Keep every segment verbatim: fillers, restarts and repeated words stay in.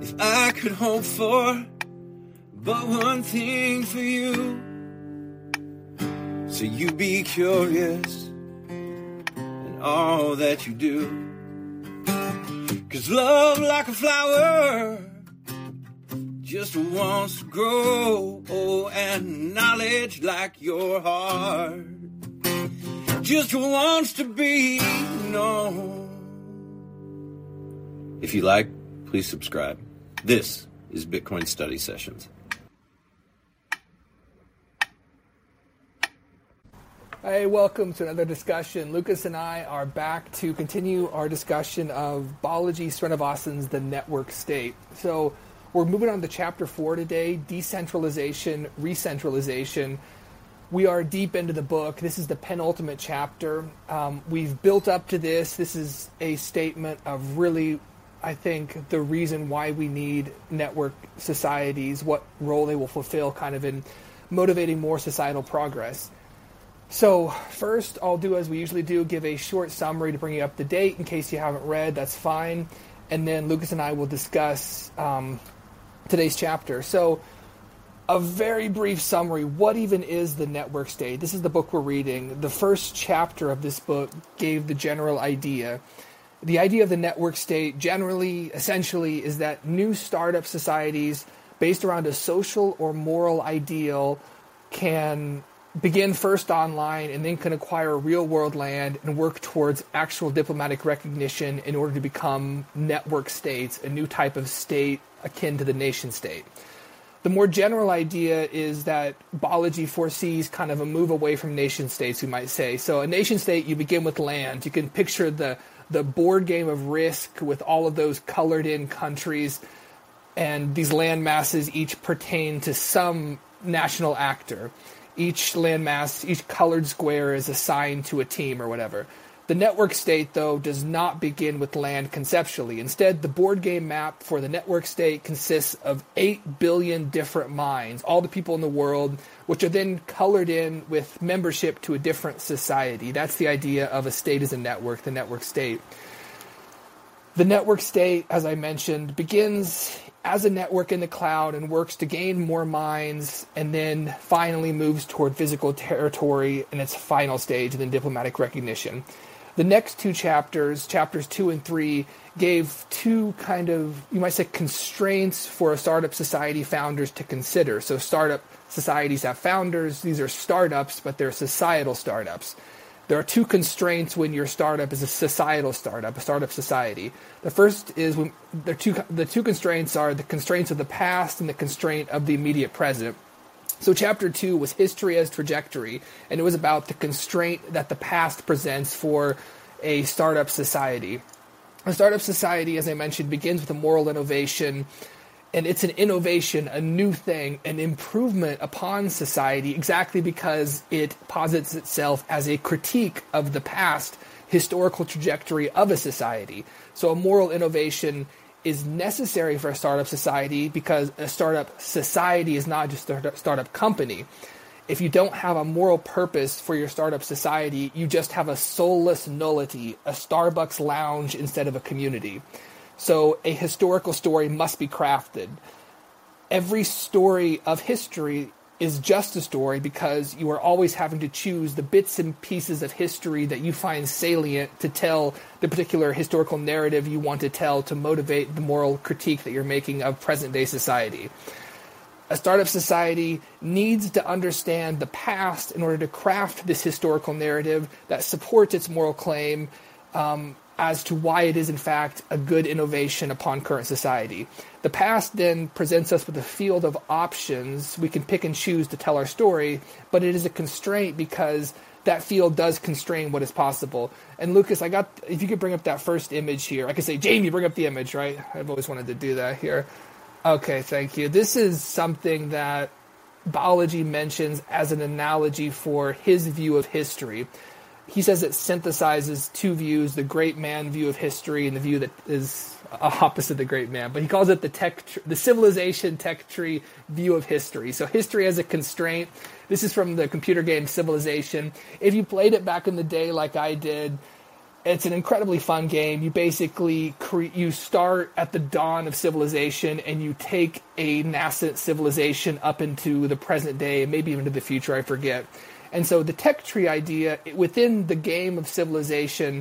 If I could hope for but one thing for you, so you be curious in all that you do. 'Cause love like a flower just wants to grow, oh, and knowledge like your heart just wants to be known. If you like, please subscribe. This is Bitcoin Study Sessions. Hey, welcome to another discussion. Lucas and I are back to continue our discussion of Balaji Srinivasan's The Network State. So we're moving on to chapter four today, decentralization, recentralization. We are deep into the book. This is the penultimate chapter. Um, we've built up to this. This is a statement of really, I think, the reason why we need network societies, what role they will fulfill kind of in motivating more societal progress. So first, I'll do as we usually do, give a short summary to bring you up to date. In case you haven't read, that's fine. And then Lucas and I will discuss um, today's chapter. So a very brief summary. What even is the network state? This is the book we're reading. The first chapter of this book gave the general idea. The idea of the network state generally, essentially, is that new startup societies based around a social or moral ideal can begin first online and then can acquire real-world land and work towards actual diplomatic recognition in order to become network states, a new type of state akin to the nation-state. The more general idea is that Balaji foresees kind of a move away from nation-states, we might say. So a nation-state, you begin with land. You can picture the, the board game of Risk with all of those colored-in countries, and these land masses each pertain to some national actor. Each landmass, each colored square is assigned to a team or whatever. The network state, though, does not begin with land conceptually. Instead, the board game map for the network state consists of eight billion different minds, all the people in the world, which are then colored in with membership to a different society. That's the idea of a state as a network, the network state. The network state, as I mentioned, begins as a network in the cloud and works to gain more minds, and then finally moves toward physical territory in its final stage, and then diplomatic recognition. The next two chapters, chapters two and three, gave two kind of, you might say, constraints for a startup society founders to consider. So startup societies have founders. These are startups, but they're societal startups. There are two constraints when your startup is a societal startup, a startup society. The first is when the two the two constraints are the constraints of the past and the constraint of the immediate present. So chapter two was history as trajectory, and it was about the constraint that the past presents for a startup society. A startup society, as I mentioned, begins with a moral innovation, and it's an innovation, a new thing, an improvement upon society, exactly because it posits itself as a critique of the past historical trajectory of a society. So a moral innovation is necessary for a startup society because a startup society is not just a startup company. If you don't have a moral purpose for your startup society, you just have a soulless nullity, a Starbucks lounge instead of a community. So a historical story must be crafted. Every story of history is just a story because you are always having to choose the bits and pieces of history that you find salient to tell the particular historical narrative you want to tell to motivate the moral critique that you're making of present-day society. A startup society needs to understand the past in order to craft this historical narrative that supports its moral claim, um, as to why it is, in fact, a good innovation upon current society. The past then presents us with a field of options. We can pick and choose to tell our story, but it is a constraint because that field does constrain what is possible. And Lucas, I got, if you could bring up that first image here. I could say, Jamie, bring up the image, right? I've always wanted to do that here. Okay, thank you. This is something that Balaji mentions as an analogy for his view of history. He says it synthesizes two views, the great man view of history and the view that is opposite the great man. But he calls it the tech, tr- the civilization tech tree view of history. So history as a constraint. This is from the computer game Civilization. If you played it back in the day like I did, It's an incredibly fun game. You basically cre- you start at the dawn of civilization, and you take a nascent civilization up into the present day, maybe even to the future, I forget. And so the tech tree idea, within the game of civilization,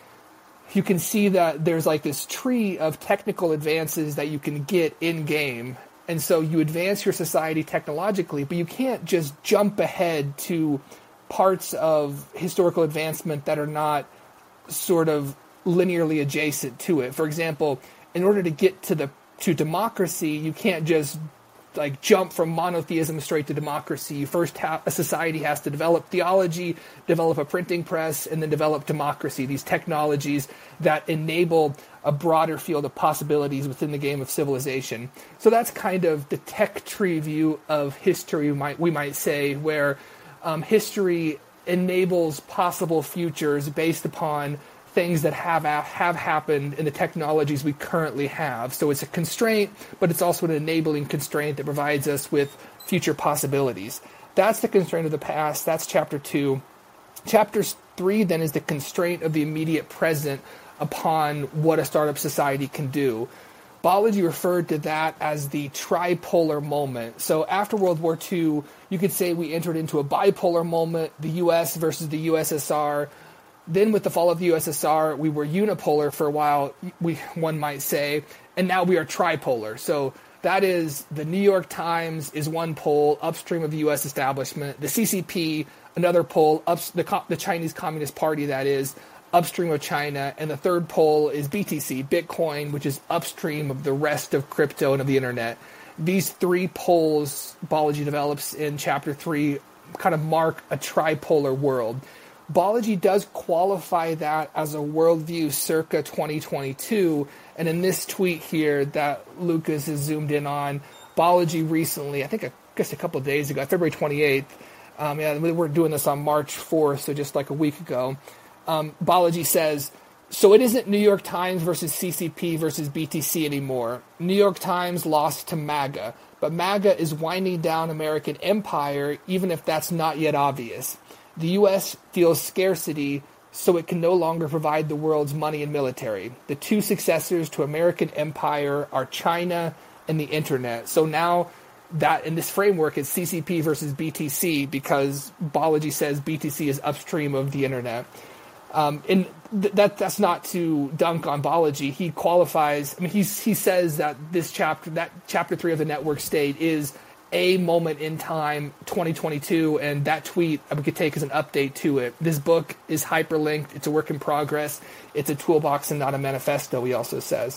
you can see that there's like this tree of technical advances that you can get in-game. And so you advance your society technologically, but you can't just jump ahead to parts of historical advancement that are not sort of linearly adjacent to it. For example, in order to get to the to democracy, you can't just like jump from monotheism straight to democracy. You first have a society has to develop theology, develop a printing press, and then develop democracy. These technologies that enable a broader field of possibilities within the game of civilization. So that's kind of the tech tree view of history, we might we might say, where um, history enables possible futures based upon things that have have happened in the technologies we currently have. So it's a constraint, but it's also an enabling constraint that provides us with future possibilities. That's the constraint of the past. That's chapter two. Chapter three then is the constraint of the immediate present upon what a startup society can do. Balaji referred to that as the tripolar moment. So after World War Two, you could say we entered into a bipolar moment, the U S versus the U S S R. Then with the fall of the U S S R, we were unipolar for a while, we one might say, and now we are tripolar. So that is the New York Times is one pole upstream of the U S establishment, the C C P, another pole, up, the, the Chinese Communist Party, that is, upstream of China, and the third pole is B T C, Bitcoin, which is upstream of the rest of crypto and of the internet. These three poles Balaji develops in chapter three kind of mark a tripolar world. Balaji does qualify that as a worldview circa twenty twenty-two, and in this tweet here that Lucas has zoomed in on, Balaji recently, I think I guess a couple of days ago, February twenty-eighth, um, yeah, we were doing this on March fourth, so just like a week ago, Um, Balaji says, so it isn't New York Times versus C C P versus B T C anymore. New York Times lost to MAGA, but MAGA is winding down American empire, even if that's not yet obvious. The U S feels scarcity, so it can no longer provide the world's money and military. The two successors to American empire are China and the internet. So now that in this framework, it's C C P versus B T C because Balaji says B T C is upstream of the internet. Um, and th- that that's not to dunk on Balaji. He qualifies. I mean, he's, he says that this chapter, that chapter three of the network state, is a moment in time, twenty twenty-two, and that tweet we could take as an update to it. This book is hyperlinked. It's a work in progress. It's a toolbox and not a manifesto, he also says.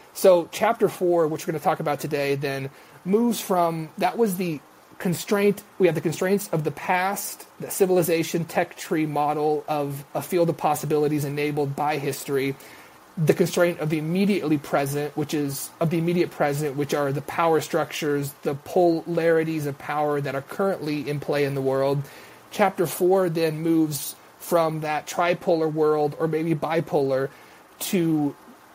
So chapter four, which we're going to talk about today, then moves from, that was the constraint, we have the constraints of the past, the civilization tech tree model of a field of possibilities enabled by history, the constraint of the immediately present, which is of the immediate present, which are the power structures, the polarities of power that are currently in play in the world. Chapter four then moves from that tripolar world, or maybe bipolar, to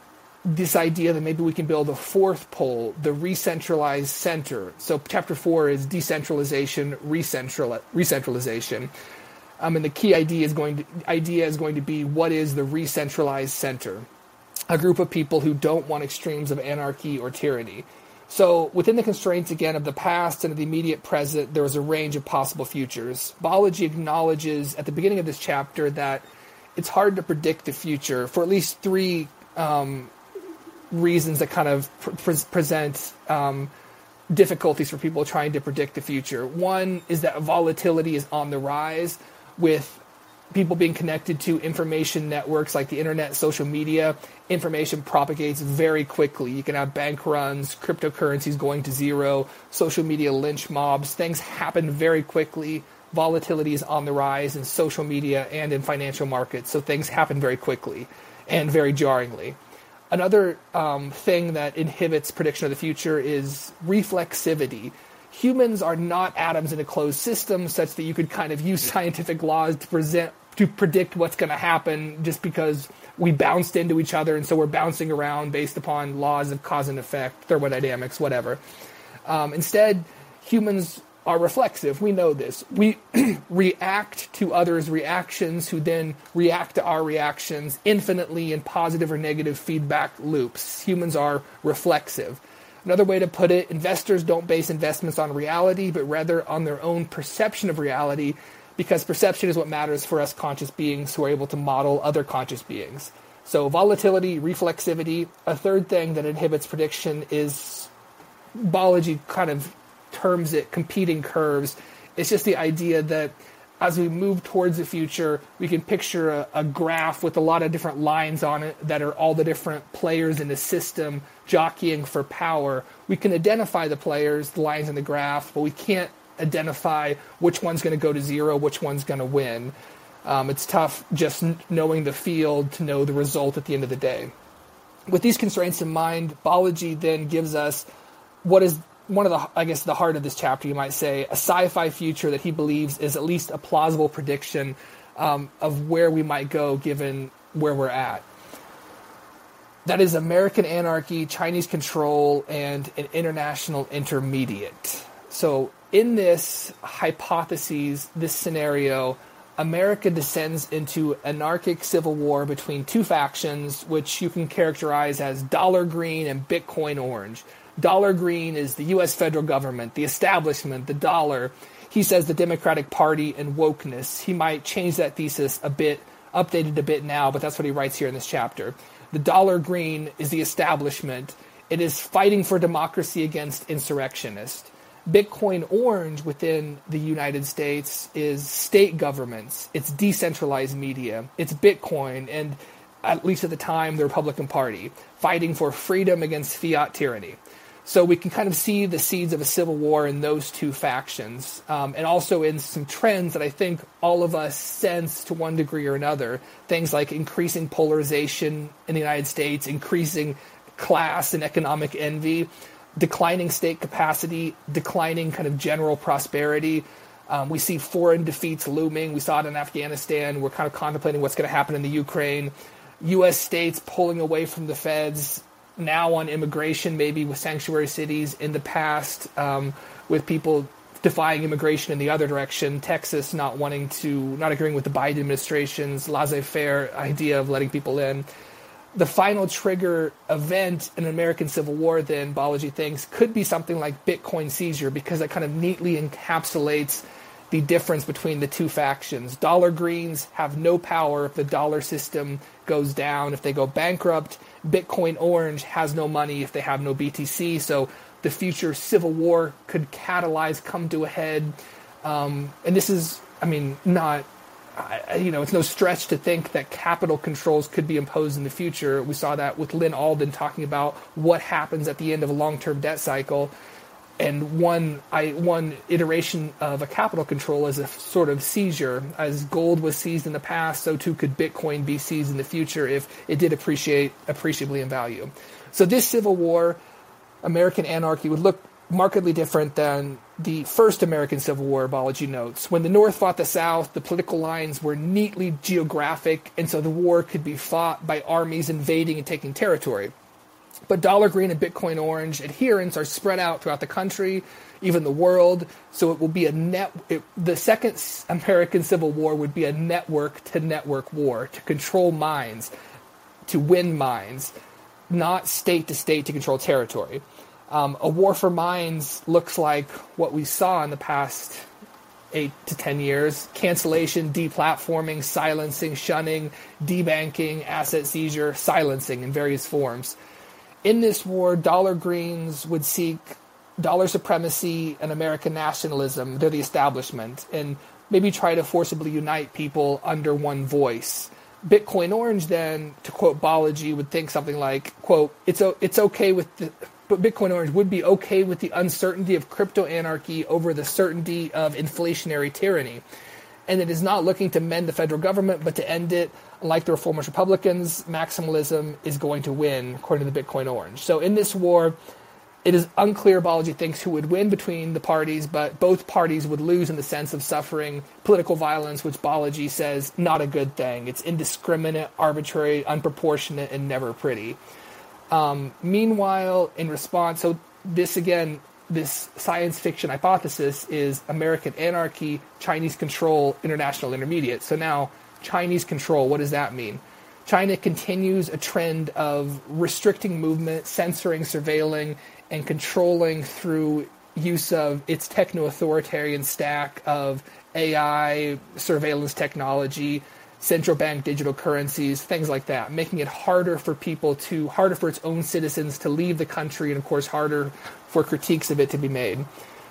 this idea that maybe we can build a fourth pole, the re-centralized center. So chapter four is decentralization, recentral, re-centralization. Um, and the key idea is going to idea is going to be, what is the re-centralized center? A group of people who don't want extremes of anarchy or tyranny. So within the constraints, again, of the past and of the immediate present, there is a range of possible futures. Balaji acknowledges at the beginning of this chapter that it's hard to predict the future for at least three um, reasons that kind of pre- present um, difficulties for people trying to predict the future. One is that volatility is on the rise, with people being connected to information networks like the internet, social media. Information propagates very quickly. You can have bank runs, cryptocurrencies going to zero, social media lynch mobs. Things happen very quickly. Volatility is on the rise in social media and in financial markets, so things happen very quickly and very jarringly. Another um, thing that inhibits prediction of the future is reflexivity. Humans are not atoms in a closed system such that you could kind of use scientific laws to present to predict what's going to happen just because we bounced into each other, and so we're bouncing around based upon laws of cause and effect, thermodynamics, whatever. Um, instead, humans are reflexive. We know this. We react to others' reactions who then react to our reactions infinitely in positive or negative feedback loops. Humans are reflexive. Another way to put it, investors don't base investments on reality, but rather on their own perception of reality, because perception is what matters for us conscious beings who are able to model other conscious beings. So volatility, reflexivity. A third thing that inhibits prediction is, Balaji kind of terms it competing curves. It's just the idea that as we move towards the future, we can picture a, a graph with a lot of different lines on it that are all the different players in the system jockeying for power. We can identify the players, the lines in the graph, but we can't identify which one's going to go to zero, which one's going to win. Um, it's tough just n- knowing the field to know the result at the end of the day. With these constraints in mind, Balaji then gives us what is one of the, I guess, the heart of this chapter, you might say, a sci-fi future that he believes is at least a plausible prediction um, of where we might go given where we're at. That is American anarchy, Chinese control, and an international intermediate. So in this hypothesis, this scenario, America descends into anarchic civil war between two factions, which you can characterize as Dollar Green and Bitcoin Orange. Dollar Green is the U S federal government, the establishment, the dollar. He says the Democratic Party and wokeness. He might change that thesis a bit, updated a bit now, but that's what he writes here in this chapter. The Dollar Green is the establishment. It is fighting for democracy against insurrectionists. Bitcoin Orange within the United States is state governments. It's decentralized media. It's Bitcoin, and at least at the time, the Republican Party, fighting for freedom against fiat tyranny. So we can kind of see the seeds of a civil war in those two factions, um, and also in some trends that I think all of us sense to one degree or another. Things like increasing polarization in the United States, increasing class and economic envy, declining state capacity, declining kind of general prosperity. Um, we see foreign defeats looming. We saw it in Afghanistan. We're kind of contemplating what's going to happen in the Ukraine. U S states pulling away from the feds, now on immigration, maybe with sanctuary cities, in the past um, with people defying immigration in the other direction, Texas not wanting to, not agreeing with the Biden administration's laissez-faire idea of letting people in. The final trigger event in an American Civil War, then, Balaji thinks, could be something like Bitcoin seizure, because it kind of neatly encapsulates the difference between the two factions. Dollar Greens have no power if the dollar system goes down, if they go bankrupt. Bitcoin Orange has no money if they have no B T C. So the future civil war could catalyze, come to a head. Um, and this is, I mean, not, uh, you know, it's no stretch to think that capital controls could be imposed in the future. We saw that with Lynn Alden talking about what happens at the end of a long-term debt cycle. And one I, one iteration of a capital control is a sort of seizure. As gold was seized in the past, so too could Bitcoin be seized in the future if it did appreciate appreciably in value. So this civil war, American anarchy, would look markedly different than the first American Civil War, Balaji notes. When the North fought the South, the political lines were neatly geographic, and so the war could be fought by armies invading and taking territory. But Dollar Green and Bitcoin Orange adherents are spread out throughout the country, even the world. So it will be a net. It, the second American Civil War would be a network-to-network war to control minds, to win minds, not state-to-state to control territory. Um, a war for minds looks like what we saw in the past eight to ten years: cancellation, deplatforming, silencing, shunning, debanking, asset seizure, silencing in various forms. In this war, Dollar Greens would seek dollar supremacy and American nationalism. They're the establishment, and maybe try to forcibly unite people under one voice. Bitcoin Orange, then, to quote Balaji, would think something like, quote, it's it's okay with the, but Bitcoin Orange would be okay with the uncertainty of crypto anarchy over the certainty of inflationary tyranny. And it is not looking to mend the federal government, but to end it. Like the reformist Republicans, maximalism is going to win, according to the Bitcoin Orange. So in this war, it is unclear, Balaji thinks, who would win between the parties, but both parties would lose in the sense of suffering political violence, which Balaji says not a good thing. It's indiscriminate, arbitrary, unproportionate, and never pretty. Um, meanwhile, in response, so this again, this science fiction hypothesis is American anarchy, Chinese control, international intermediate. So now Chinese control, what does that mean? China continues a trend of restricting movement, censoring, surveilling, and controlling through use of its techno-authoritarian stack of A I, surveillance technology, central bank digital currencies, things like that, making it harder for people to, harder for its own citizens to leave the country, and of course harder for critiques of it to be made.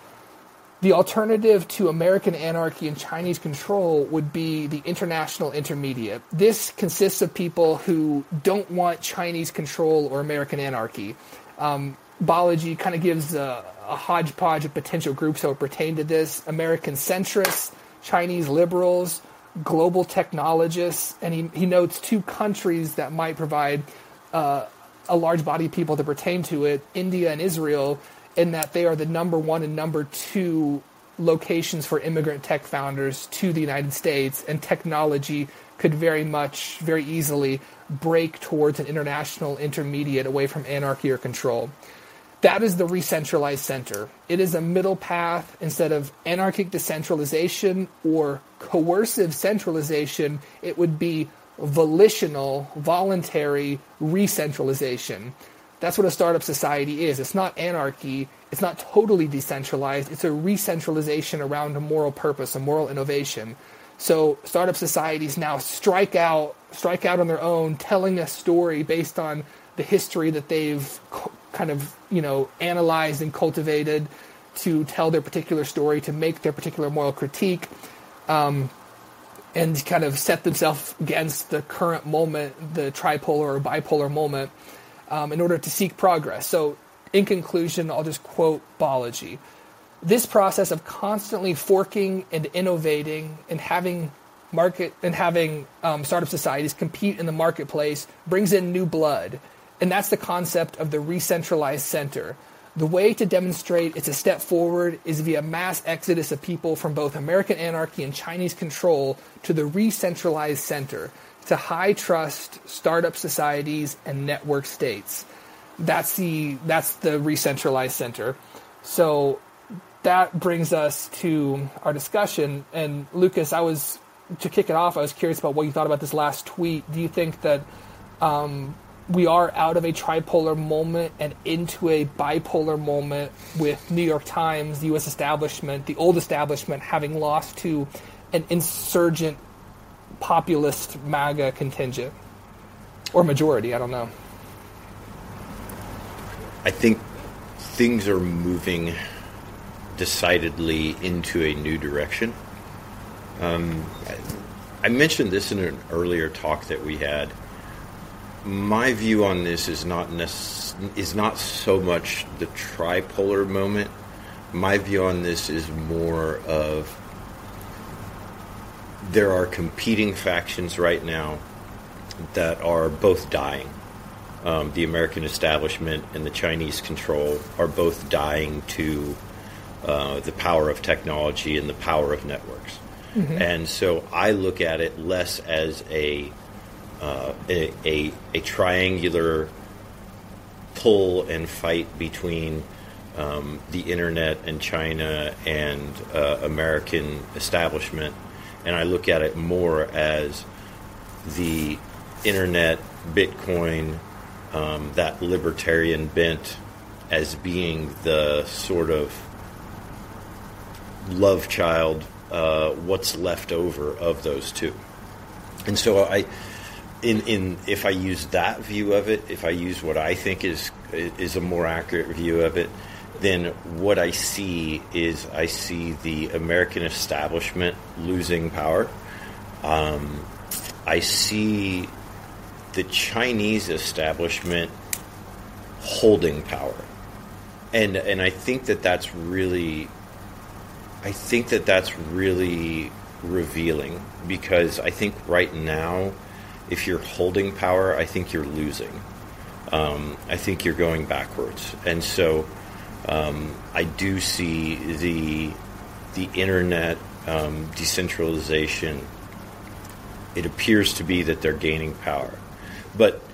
The alternative to American anarchy and Chinese control would be the international intermediate. This consists of people who don't want Chinese control or American anarchy. Um, Balaji kind of gives a, a hodgepodge of potential groups that would pertain to this: American centrists, Chinese liberals, global technologists, and he, he notes two countries that might provide uh, a large body of people that pertain to it, India and Israel, in that they are the number one and number two locations for immigrant tech founders to the United States, and technology could very much, very easily break towards an international intermediate away from anarchy or control. That is the re-centralized center. It is a middle path. Instead of anarchic decentralization or coercive centralization, it would be volitional, voluntary re-centralization. That's what a startup society is. It's not anarchy. It's not totally decentralized. It's a re-centralization around a moral purpose, a moral innovation. So startup societies now strike out, strike out on their own, telling a story based on the history that they've kind of, you know, analyzed and cultivated to tell their particular story, to make their particular moral critique, um, and kind of set themselves against the current moment, the tripolar or bipolar moment, um, in order to seek progress. So in conclusion, I'll just quote Balaji. This process of constantly forking and innovating and having market and having um, startup societies compete in the marketplace brings in new blood. And that's the concept of the re-centralized center. The way to demonstrate it's a step forward is via mass exodus of people from both American anarchy and Chinese control to the re-centralized center, to high-trust startup societies and network states. That's the that's the re-centralized center. So that brings us to our discussion. And Lucas, I was to kick it off, I was curious about what you thought about this last tweet. Do you think that um, we are out of a tripolar moment and into a bipolar moment, with New York Times, the U S establishment, the old establishment, having lost to an insurgent populist MAGA contingent? Or majority, I don't know. I think things are moving decidedly into a new direction. Um, I, I mentioned this in an earlier talk that we had. My view on this is not nec- is not so much the tripolar moment. My view on this is more of there are competing factions right now that are both dying. Um, the American establishment and the Chinese control are both dying to uh, the power of technology and the power of networks. Mm-hmm. And so I look at it less as a Uh, a, a, a triangular pull and fight between um, the internet and China and uh, American establishment, and I look at it more as the internet, Bitcoin, um, that libertarian bent, as being the sort of love child, uh, what's left over of those two. And so I In, in if I use that view of it, if I use what I think is is a more accurate view of it, then what I see is I see the American establishment losing power. Um, I see the Chinese establishment holding power, and and I think that that's really, I think that that's really revealing, because I think right now, if you're holding power, I think you're losing. Um, I think you're going backwards. And so um, I do see the the internet um, decentralization. It appears to be that they're gaining power. But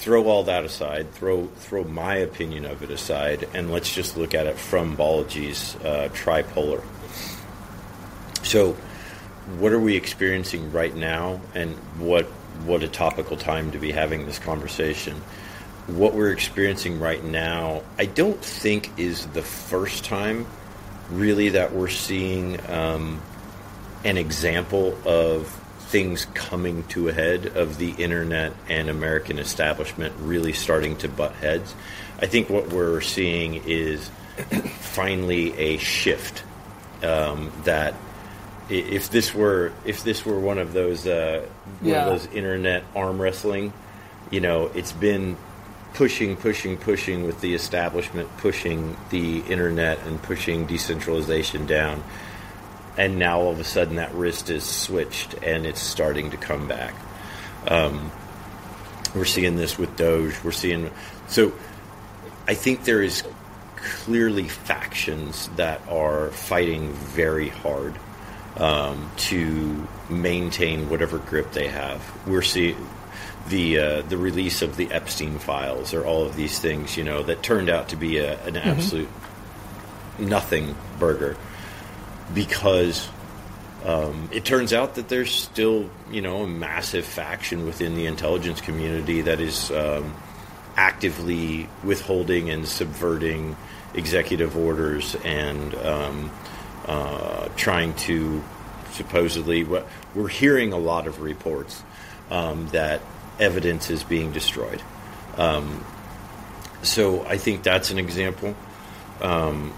throw all that aside, throw throw my opinion of it aside, and let's just look at it from Balaji's uh, tripolar. So, what are we experiencing right now, and what what a topical time to be having this conversation? What we're experiencing right now, I don't think is the first time, really, that we're seeing um, an example of things coming to a head, of the internet and American establishment really starting to butt heads. I think what we're seeing is finally a shift um, that if this were if this were one of those uh, one yeah. of those internet arm wrestling, you know, it's been pushing, pushing, pushing with the establishment, pushing the internet and pushing decentralization down. And now all of a sudden that wrist is switched and it's starting to come back. Um, we're seeing this with Doge. We're seeing, so I think there is clearly factions that are fighting very hard um, to maintain whatever grip they have. We're seeing the uh, the release of the Epstein files, or all of these things, you know, that turned out to be a, an mm-hmm. absolute nothing burger. Because um, it turns out that there's still, you know, a massive faction within the intelligence community that is um, actively withholding and subverting executive orders and um, uh, trying to supposedly, we're hearing a lot of reports um, that evidence is being destroyed. Um, so I think that's an example. Um,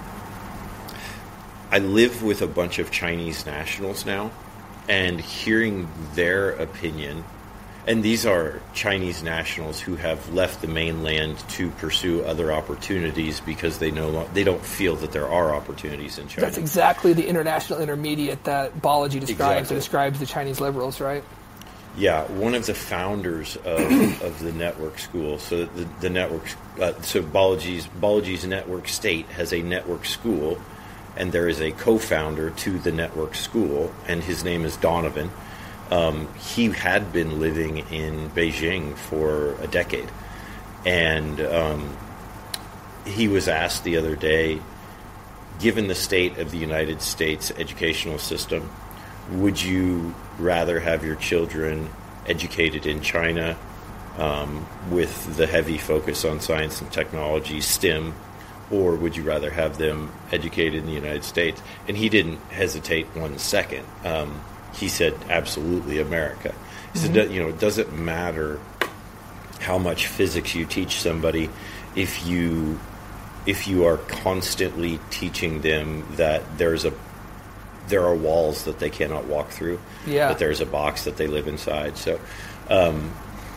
I live with a bunch of Chinese nationals now, and hearing their opinion, and these are Chinese nationals who have left the mainland to pursue other opportunities because they no they don't feel that there are opportunities in China. That's exactly the international intermediate that Balaji describes. Exactly. It describes the Chinese liberals, right? Yeah, one of the founders of, of the network school. So the, the network, uh, so Balaji's Balaji's network state has a network school. And there is a co-founder to the network school, and his name is Donovan. Um, he had been living in Beijing for a decade. And um, he was asked the other day, given the state of the United States educational system, would you rather have your children educated in China um, with the heavy focus on science and technology, STEM, or would you rather have them educated in the United States? And he didn't hesitate one second. Um, he said, absolutely, America. He mm-hmm. said, you know, it doesn't matter how much physics you teach somebody if you if you are constantly teaching them that there's a there are walls that they cannot walk through, yeah. that there's a box that they live inside. So um,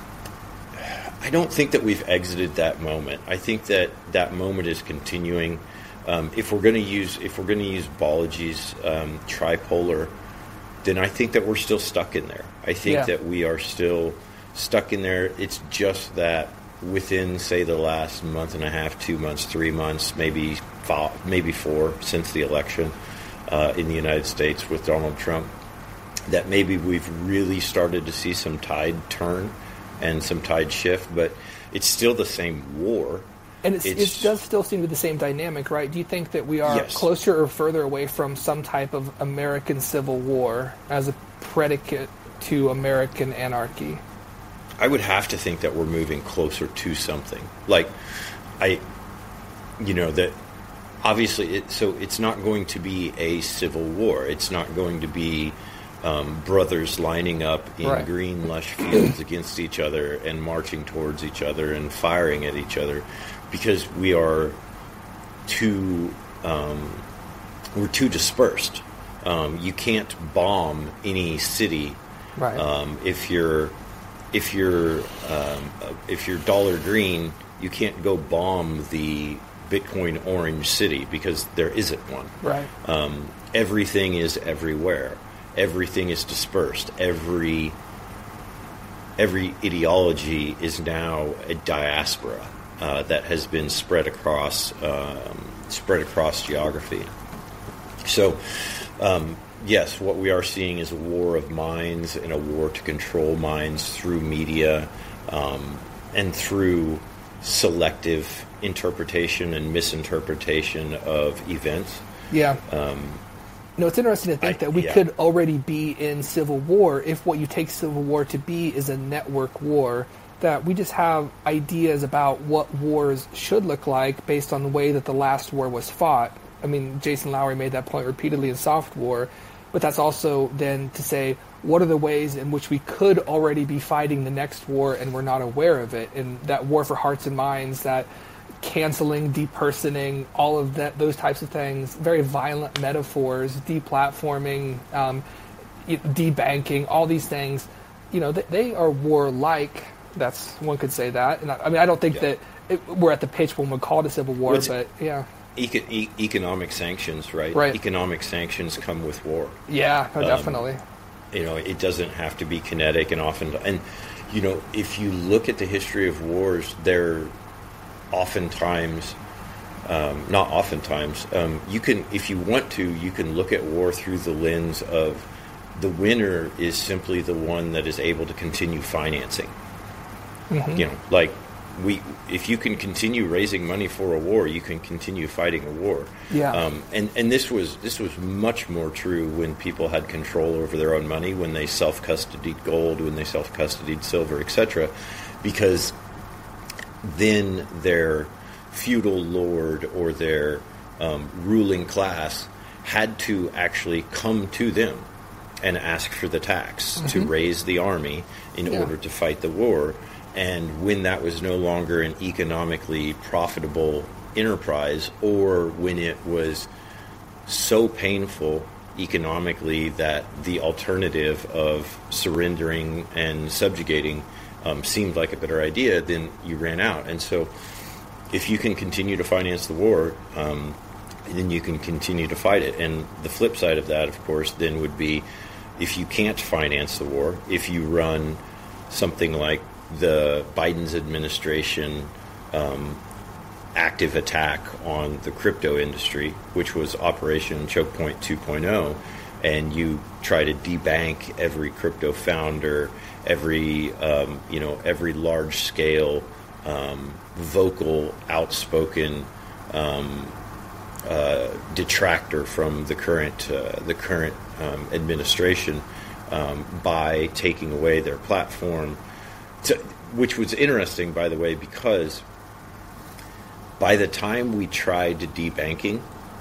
I don't think that we've exited that moment. I think that that moment is continuing. Um, if we're going to use if we're going to use Balaji's um, tripolar, then I think that we're still stuck in there. I think yeah. that we are still stuck in there. It's just that within, say, the last month and a half, two months, three months, maybe five, maybe four since the election uh, in the United States with Donald Trump, that maybe we've really started to see some tide turn and some tide shift, but it's still the same war. And it's, it's, it does still seem to be the same dynamic, right? Do you think that we are yes. closer or further away from some type of American Civil War as a predicate to American anarchy? I would have to think that we're moving closer to something. Like, I, you know, that obviously, it, so it's not going to be a civil war. It's not going to be um, brothers lining up in right. green, lush fields against each other and marching towards each other and firing at each other, because we are too, um, we're too dispersed. Um, you can't bomb any city right. um, if you're if you're um, if you're dollar green. You can't go bomb the Bitcoin orange city because there isn't one. Right. Um, everything is everywhere. Everything is dispersed. Every every ideology is now a diaspora uh, that has been spread across um, spread across geography. So, um, yes, what we are seeing is a war of minds and a war to control minds through media, um, and through selective interpretation and misinterpretation of events. Yeah. Um, no, it's interesting to think I, that we yeah. could already be in civil war if what you take civil war to be is a network war, that we just have ideas about what wars should look like based on the way that the last war was fought. I mean, Jason Lowery made that point repeatedly in Soft War, but that's also then to say, what are the ways in which we could already be fighting the next war and we're not aware of it? And that war for hearts and minds, that canceling, depersoning, all of that, those types of things, very violent metaphors, deplatforming, um, debanking, all these things, you know, they, they are warlike. That's, one could say that. And I, I mean, I don't think yeah. that it, we're at the pitch when we call it a civil war, What's, but yeah. Eco- e- economic sanctions, right? Right. Economic sanctions come with war. Yeah, no, definitely. Um, you know, it doesn't have to be kinetic, and often, and you know, if you look at the history of wars, they're oftentimes, um, not oftentimes, um, you can, if you want to, you can look at war through the lens of the winner is simply the one that is able to continue financing. Mm-hmm. You know, like we, if you can continue raising money for a war, you can continue fighting a war. Yeah. Um, and and this was this was much more true when people had control over their own money, when they self-custodied gold, when they self-custodied silver, et cetera, because then their feudal lord or their um, ruling class had to actually come to them and ask for the tax mm-hmm. to raise the army in yeah. order to fight the war. And when that was no longer an economically profitable enterprise, or when it was so painful economically that the alternative of surrendering and subjugating um, seemed like a better idea, then you ran out. And so if you can continue to finance the war, um, then you can continue to fight it. And the flip side of that, of course, then would be if you can't finance the war, if you run something like the Biden's administration um, active attack on the crypto industry, which was Operation Choke Point two point oh, and you try to debank every crypto founder, every um, you know every large scale, um, vocal, outspoken um, uh, detractor from the current uh, the current um, administration um, by taking away their platform. To, which was interesting, by the way, because by the time we tried debanking,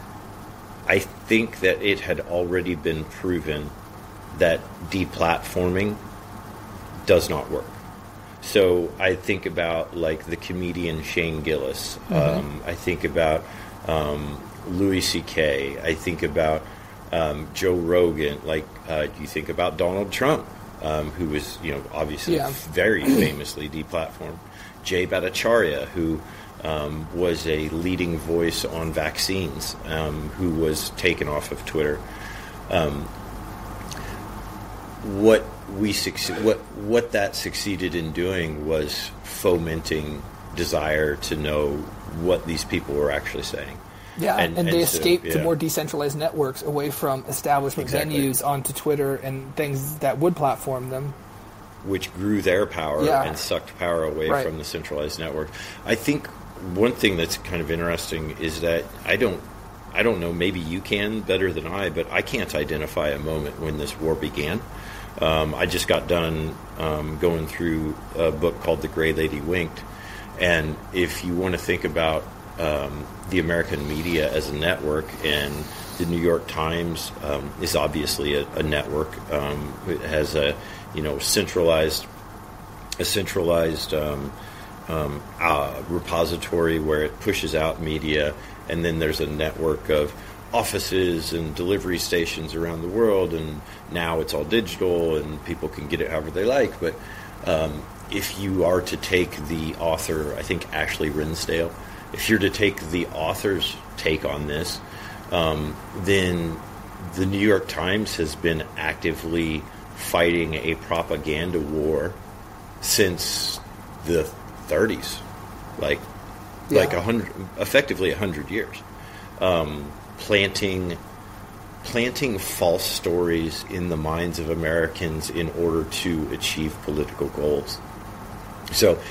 I think that it had already been proven that deplatforming does not work. So I think about, like, the comedian Shane Gillis. Mm-hmm. Um, I think about um, Louis C K. I think about um, Joe Rogan. Like, uh, you think about Donald Trump. Um, who was, you know, obviously yeah. very famously deplatformed. Jay Bhattacharya, who um, was a leading voice on vaccines, um, who was taken off of Twitter. Um, what we succe- what what that succeeded in doing was fomenting desire to know what these people were actually saying. Yeah, and, and, and they so, escaped yeah. to more decentralized networks away from establishment exactly. venues onto Twitter and things that would platform them. Which grew their power yeah. and sucked power away right. from the centralized network. I think one thing that's kind of interesting is that I don't, I don't know, maybe you can better than I, but I can't identify a moment when this war began. Um, I just got done um, going through a book called The Gray Lady Winked, and if you want to think about Um, the American media as a network, and the New York Times um, is obviously a, a network. Um, it has a you know centralized a centralized um, um, uh, repository where it pushes out media, and then there's a network of offices and delivery stations around the world, and now it's all digital and people can get it however they like. But um, if you are to take the author, I think Ashley Rinsdale, if you're to take the author's take on this, um, then the New York Times has been actively fighting a propaganda war since the thirties, like yeah. like a hundred, effectively a hundred years, um, planting planting false stories in the minds of Americans in order to achieve political goals. So.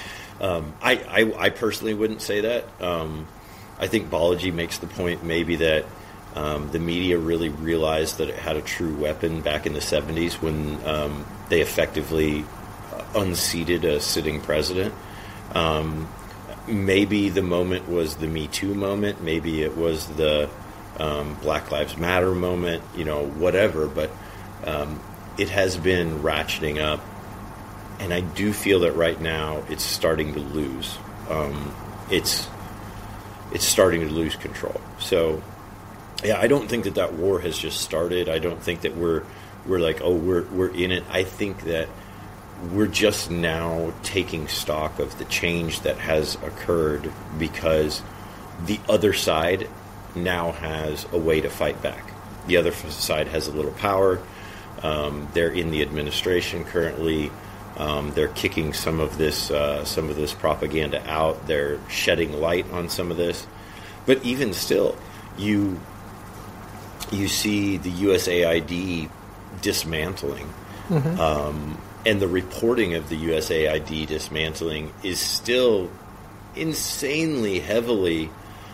Um, I, I I personally wouldn't say that. Um, I think Balaji makes the point maybe that um, the media really realized that it had a true weapon back in the seventies when um, they effectively unseated a sitting president. Um, maybe the moment was the Me Too moment. Maybe it was the um, Black Lives Matter moment, you know, whatever. But um, it has been ratcheting up. And I do feel that right now it's starting to lose. Um, it's it's starting to lose control. So, yeah, I don't think that that war has just started. I don't think that we're we're like, oh, we're we're in it. I think that we're just now taking stock of the change that has occurred because the other side now has a way to fight back. The other side has a little power. Um, they're in the administration currently. Um, they're kicking some of this uh, some of this propaganda out. They're shedding light on some of this. But even still, you you see the U S A I D dismantling. Mm-hmm. Um, and the reporting of the U S A I D dismantling is still insanely heavily,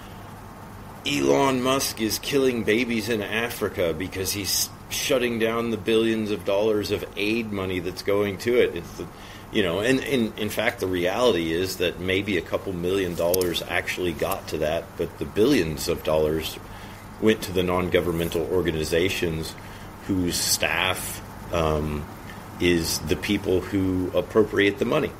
Elon Musk is killing babies in Africa because he's shutting down the billions of dollars of aid money that's going to it. It's the, you know, and, and in fact, the reality is that maybe a couple million dollars actually got to that, but the billions of dollars went to the non-governmental organizations whose staff um, is the people who appropriate the money.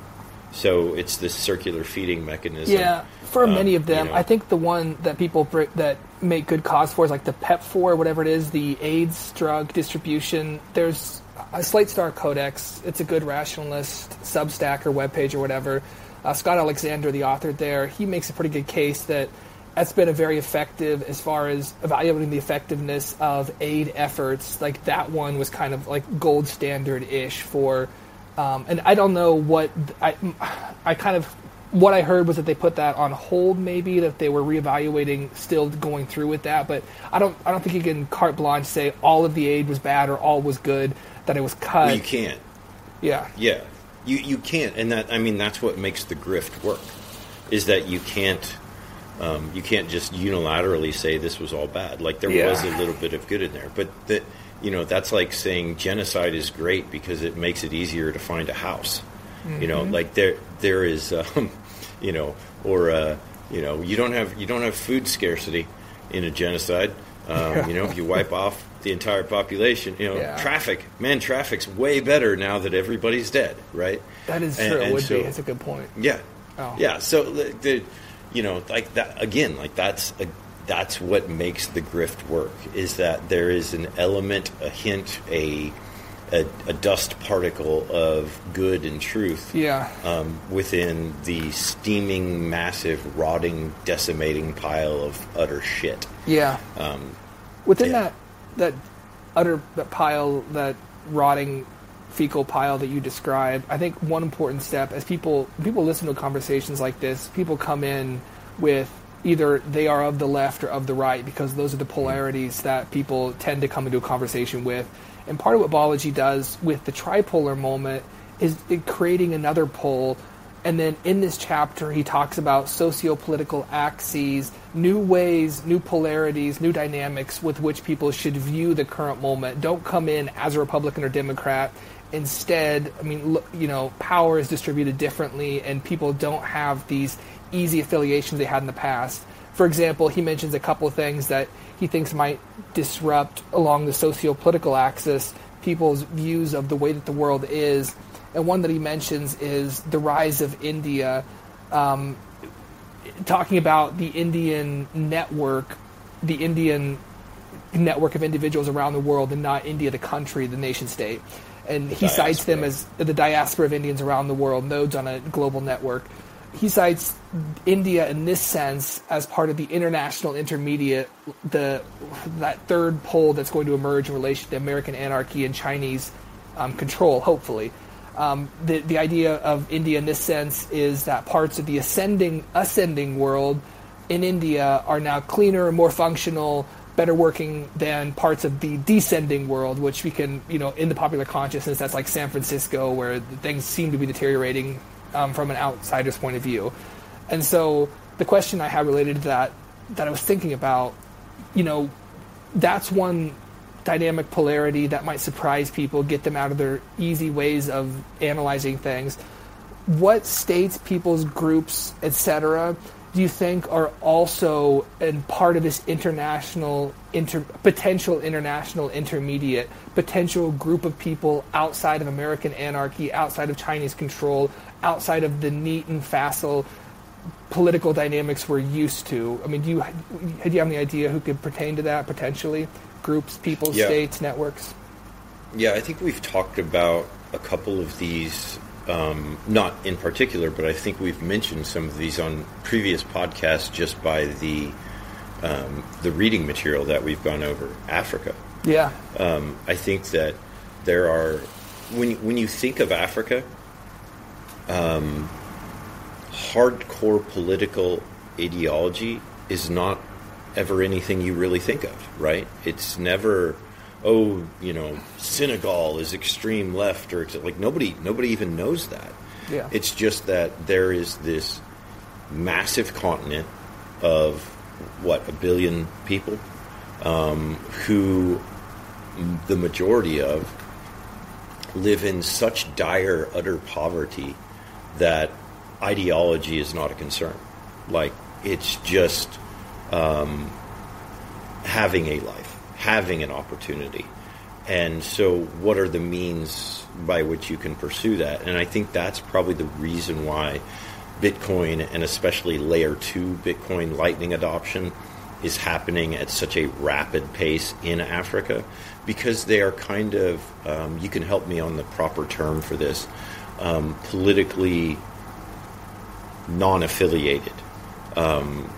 So it's this circular feeding mechanism. Yeah, for um, many of them, you know. I think the one that people br- that make good cause for is like the PEPFAR, or whatever it is, the AIDS drug distribution. There's a Slate Star Codex. It's a good rationalist Substack or webpage or whatever. Uh, Scott Alexander, the author there, he makes a pretty good case that that's been a very effective as far as evaluating the effectiveness of aid efforts. Like that one was kind of like gold standard-ish for, um, and I don't know what, I, I kind of, what I heard was that they put that on hold maybe, that they were reevaluating, still going through with that, but I don't I don't think you can carte blanche say all of the aid was bad or all was good, that it was cut. Well, you can't. Yeah. Yeah. You, you can't, and that, I mean, that's what makes the grift work, is that you can't, Um, you can't just unilaterally say this was all bad. Like there yeah. was a little bit of good in there, but that, you know, that's like saying genocide is great because it makes it easier to find a house. Mm-hmm. You know, like there there is, um, you know, or uh, you know, you don't have you don't have food scarcity in a genocide. Um, you know, if you wipe off the entire population, you know, yeah. traffic, man, traffic's way better now that everybody's dead, right? That is and, true. and it would so, be. That's a good point. Yeah, oh. yeah. So the. the You know, like that again. Like that's a, that's what makes the grift work. Is that there is an element, a hint, a a, a dust particle of good and truth. Yeah. Um, within the steaming, massive, rotting, decimating pile of utter shit. Yeah. Um, within yeah. that that utter that pile, that rotting fecal pile that you described, I think one important step, as people people listen to conversations like this, people come in with either they are of the left or of the right, because those are the polarities that people tend to come into a conversation with. And part of what Balaji does with the tripolar moment is it creating another pole. And then in this chapter, he talks about socio-political axes, new ways, new polarities, new dynamics with which people should view the current moment. Don't come in as a Republican or Democrat. Instead, I mean, you know, power is distributed differently, and people don't have these easy affiliations they had in the past. For example, he mentions a couple of things that he thinks might disrupt along the socio-political axis people's views of the way that the world is. And one that he mentions is the rise of India, um, talking about the Indian network, the Indian network of individuals around the world, and not India, the country, the nation state. And he diaspora. cites them as the diaspora of Indians around the world, nodes on a global network. He cites India in this sense as part of the international intermediate, the that third pole that's going to emerge in relation to American anarchy and Chinese um, control, hopefully. Um, the the idea of India in this sense is that parts of the ascending ascending world in India are now cleaner and more functional, better working than parts of the descending world, which we can, you know, in the popular consciousness, that's like San Francisco, where things seem to be deteriorating um, from an outsider's point of view. And so the question I have related to that, that I was thinking about, you know, that's one dynamic polarity that might surprise people, get them out of their easy ways of analyzing things. What states, peoples, groups, et cetera, do you think are also in part of this international, inter, potential international intermediate, potential group of people outside of American anarchy, outside of Chinese control, outside of the neat and facile political dynamics we're used to? I mean, do you, do you have any idea who could pertain to that potentially? Groups, people, yeah. states, networks? Yeah, I think we've talked about a couple of these, um, not in particular, but I think we've mentioned some of these on previous podcasts just by the um, the reading material that we've gone over. Africa. Yeah. Um, I think that there are, when, when you think of Africa, um, hardcore political ideology is not ever anything you really think of, right? It's never, oh, you know, Senegal is extreme left, or like nobody nobody even knows that. Yeah. It's just that there is this massive continent of what, a billion people, um, who the majority of live in such dire, utter poverty that ideology is not a concern. Like, it's just Um, having a life, having an opportunity. And so what are the means by which you can pursue that? And I think that's probably the reason why Bitcoin, and especially layer two Bitcoin Lightning adoption, is happening at such a rapid pace in Africa, because they are kind of, um, you can help me on the proper term for this, um, politically non-affiliated. Um,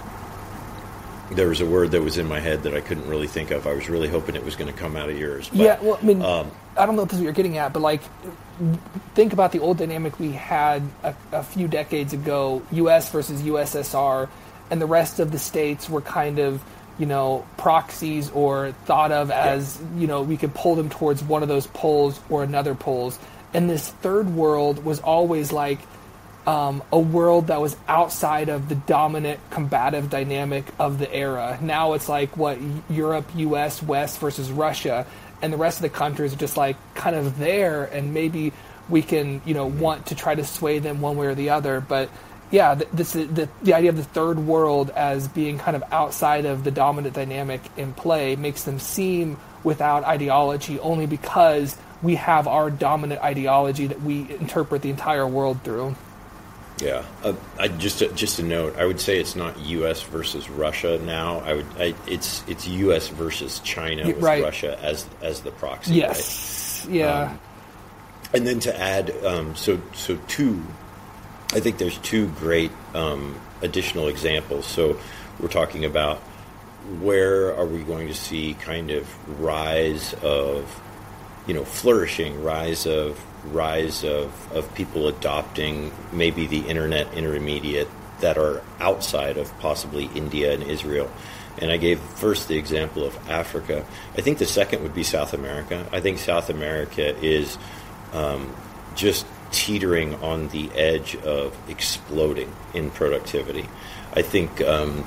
There was a word that was in my head that I couldn't really think of. I was really hoping it was going to come out of yours. But, yeah, well, I mean, um, I don't know if this is what you're getting at, but like, think about the old dynamic we had a, a few decades ago, U S versus U S S R, and the rest of the states were kind of, you know, proxies or thought of as, yeah. you know, we could pull them towards one of those poles or another poles. And this third world was always like, Um, a world that was outside of the dominant combative dynamic of the era. Now it's like, what, Europe, U S, West versus Russia, and the rest of the countries are just like kind of there, and maybe we can, you know, want to try to sway them one way or the other. But yeah, this is the, the idea of the third world as being kind of outside of the dominant dynamic in play makes them seem without ideology only because we have our dominant ideology that we interpret the entire world through. Yeah, uh, I just just a note. I would say it's not U S versus Russia now. I would. I, it's it's U S versus China with right. Russia as as the proxy. Yes. Right? Yeah. Um, and then to add, um, so so two. I think there's two great um, additional examples. So we're talking about where are we going to see kind of rise of, you know, flourishing, rise of. rise of, of people adopting maybe the internet intermediate that are outside of possibly India and Israel. And I gave first the example of Africa. I think the second would be South America. I think South America is um, just teetering on the edge of exploding in productivity. I think um,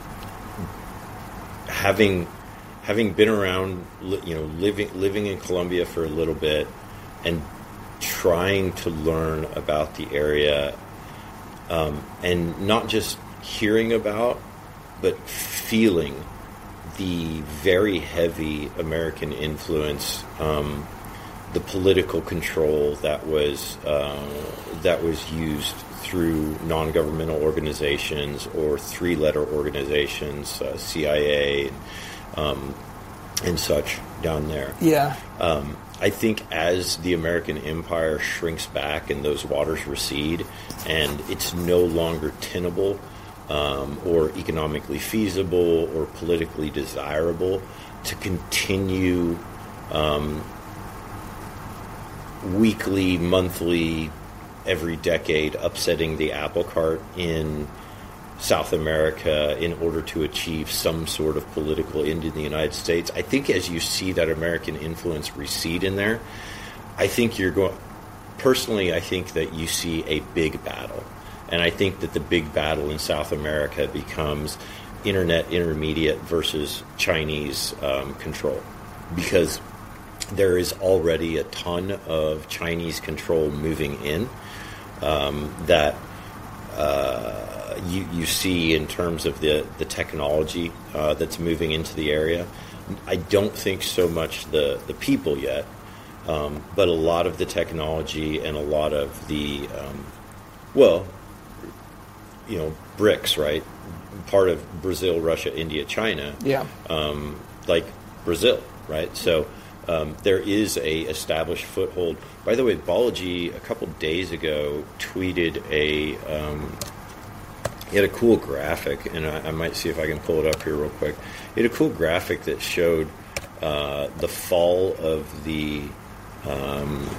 having having been around, you know, living living in Colombia for a little bit and trying to learn about the area, um, and not just hearing about, but feeling the very heavy American influence, um, the political control that was uh, that was used through non-governmental organizations or three-letter organizations, uh, C I A, um, and such down there. Yeah. Um, I think as the American empire shrinks back and those waters recede and it's no longer tenable um, or economically feasible or politically desirable to continue um, weekly, monthly, every decade upsetting the apple cart in South America in order to achieve some sort of political end in the United States. I think as you see that American influence recede in there, I think you're going personally, I think that you see a big battle. And I think that the big battle in South America becomes internet intermediate versus Chinese um, control. Because there is already a ton of Chinese control moving in um, that uh, you, you see in terms of the, the technology uh, that's moving into the area. I don't think so much the, the people yet, um, but a lot of the technology and a lot of the, um, well, you know, BRICS, right? Part of Brazil, Russia, India, China. Yeah. Um, like Brazil, right? So um, there is a established foothold. By the way, Balaji a couple days ago tweeted a um, he had a cool graphic, and I, I might see if I can pull it up here real quick. He had a cool graphic that showed uh, the fall of the um,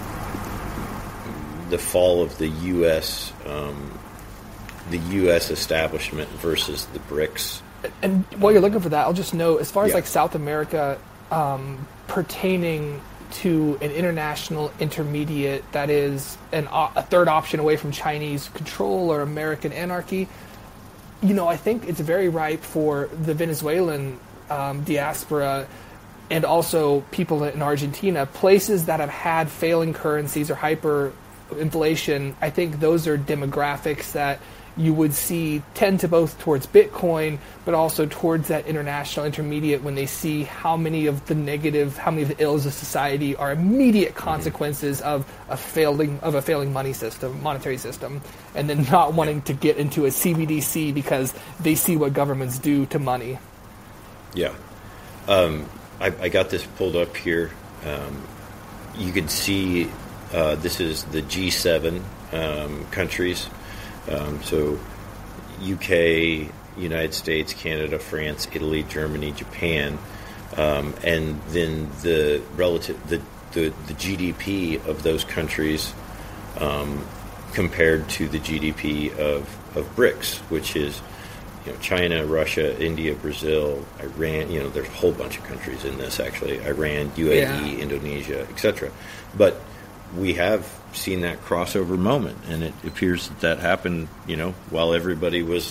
the fall of the U S Um, the U S establishment versus the BRICS. And while you're looking for that, I'll just note, as far as Yeah. like South America um, pertaining to an international intermediate that is an, a third option away from Chinese control or American anarchy, you know, I think it's very ripe for the Venezuelan um, diaspora and also people in Argentina, places that have had failing currencies or hyperinflation. I think those are demographics that you would see tend to both towards Bitcoin, but also towards that international intermediate when they see how many of the negative, how many of the ills of society are immediate consequences of a failing of a failing money system, monetary system, and then not wanting to get into a C B D C because they see what governments do to money. Yeah. Um, I, I got this pulled up here. Um, you can see uh, this is the G seven um, countries. Um, so U K, United States, Canada, France, Italy, Germany, Japan, um, and then the relative the, the, the G D P of those countries um, compared to the G D P of, of BRICS, which is you know China, Russia, India, Brazil, Iran. You know, there's a whole bunch of countries in this actually. Iran, U A E, Yeah. Indonesia, et cetera. But we have seen that crossover moment, and it appears that that happened, you know, while everybody was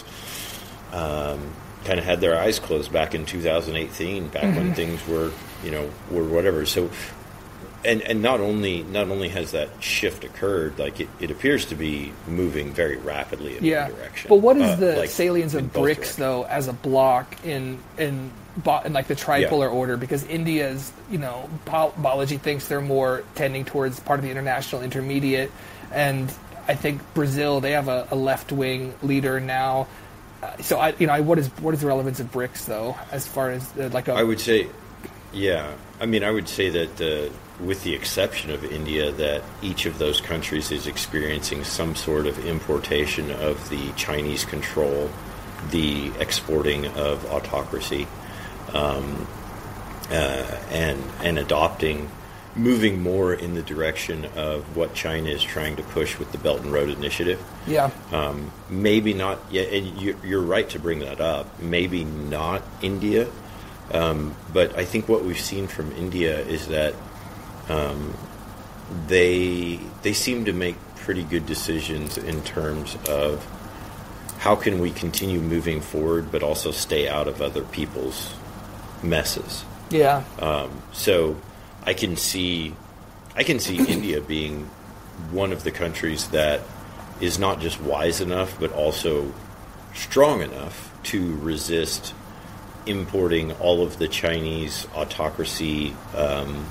um, kind of had their eyes closed back in two thousand eighteen, back mm-hmm. when things were, you know, were whatever. So, and and not only not only has that shift occurred, like it, it appears to be moving very rapidly in yeah. one direction. But what is uh, the like salience of BRICS though as a block in in in like the tripolar yeah. order? Because India's, you know, Balaji thinks they're more tending towards part of the international intermediate, and I think Brazil, they have a, a left wing leader now. Uh, so I, you know, I, what is what is the relevance of BRICS though, as far as uh, like a? I would say, yeah. I mean, I would say that uh, with the exception of India, that each of those countries is experiencing some sort of importation of the Chinese control, the exporting of autocracy. Um, uh, and and adopting, moving more in the direction of what China is trying to push with the Belt and Road Initiative. Yeah. Um, maybe not. Yeah, and you, you're right to bring that up. Maybe not India, um, but I think what we've seen from India is that um, they they seem to make pretty good decisions in terms of how can we continue moving forward, but also stay out of other people's messes. Yeah. Um, so I can see, I can see India being one of the countries that is not just wise enough, but also strong enough to resist importing all of the Chinese autocracy um,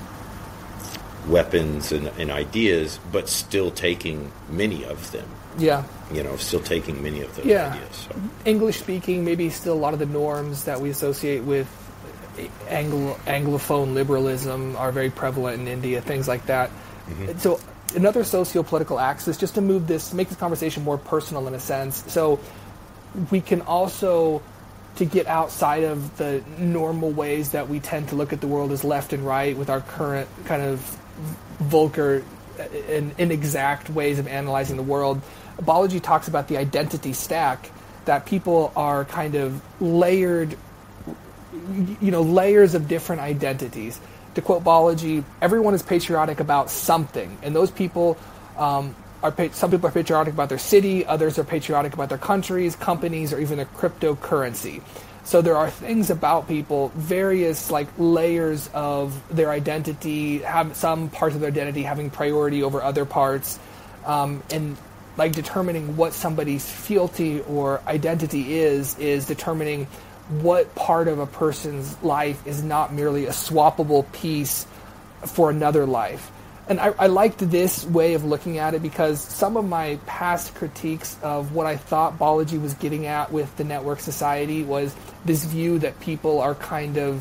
weapons and, and ideas, but still taking many of them. Yeah. You know, still taking many of those yeah. ideas. So. English speaking, maybe still a lot of the norms that we associate with Anglo- Anglophone liberalism are very prevalent in India, things like that. Mm-hmm. So another socio-political axis, just to move this, make this conversation more personal in a sense. So we can also, to get outside of the normal ways that we tend to look at the world as left and right with our current kind of vulgar and inexact ways of analyzing the world, Balaji talks about the identity stack, that people are kind of layered, you know, layers of different identities. to quote Balaji, everyone is patriotic about something, and those people um, are pa- some people are patriotic about their city, others are patriotic about their countries, companies, or even their cryptocurrency. So there are things about people, various like layers of their identity, have some parts of their identity having priority over other parts, um, and like determining what somebody's fealty or identity is, is determining what part of a person's life is not merely a swappable piece for another life. And I, I liked this way of looking at it because some of my past critiques of what I thought Balaji was getting at with the network society was this view that people are kind of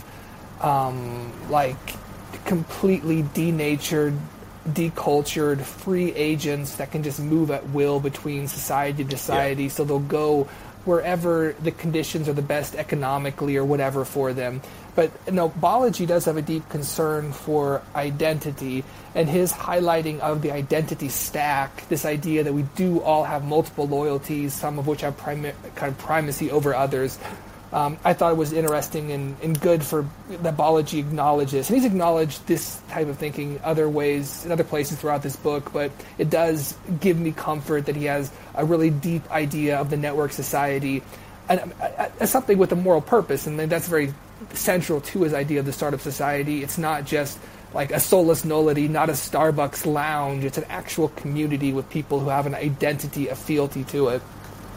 um, like completely denatured, decultured, free agents that can just move at will between society to society. Yeah. So they'll go wherever the conditions are the best economically or whatever for them. But you know, Balaji does have a deep concern for identity, and his highlighting of the identity stack, this idea that we do all have multiple loyalties, some of which have prim- kind of primacy over others. Um, I thought it was interesting and, and good for that Balaji acknowledged this. And he's acknowledged this type of thinking other ways, in other places throughout this book, but it does give me comfort that he has a really deep idea of the network society and uh, something with a moral purpose, and that's very central to his idea of the startup society. It's not just like a soulless nullity, not a Starbucks lounge. It's an actual community with people who have an identity, a fealty to it.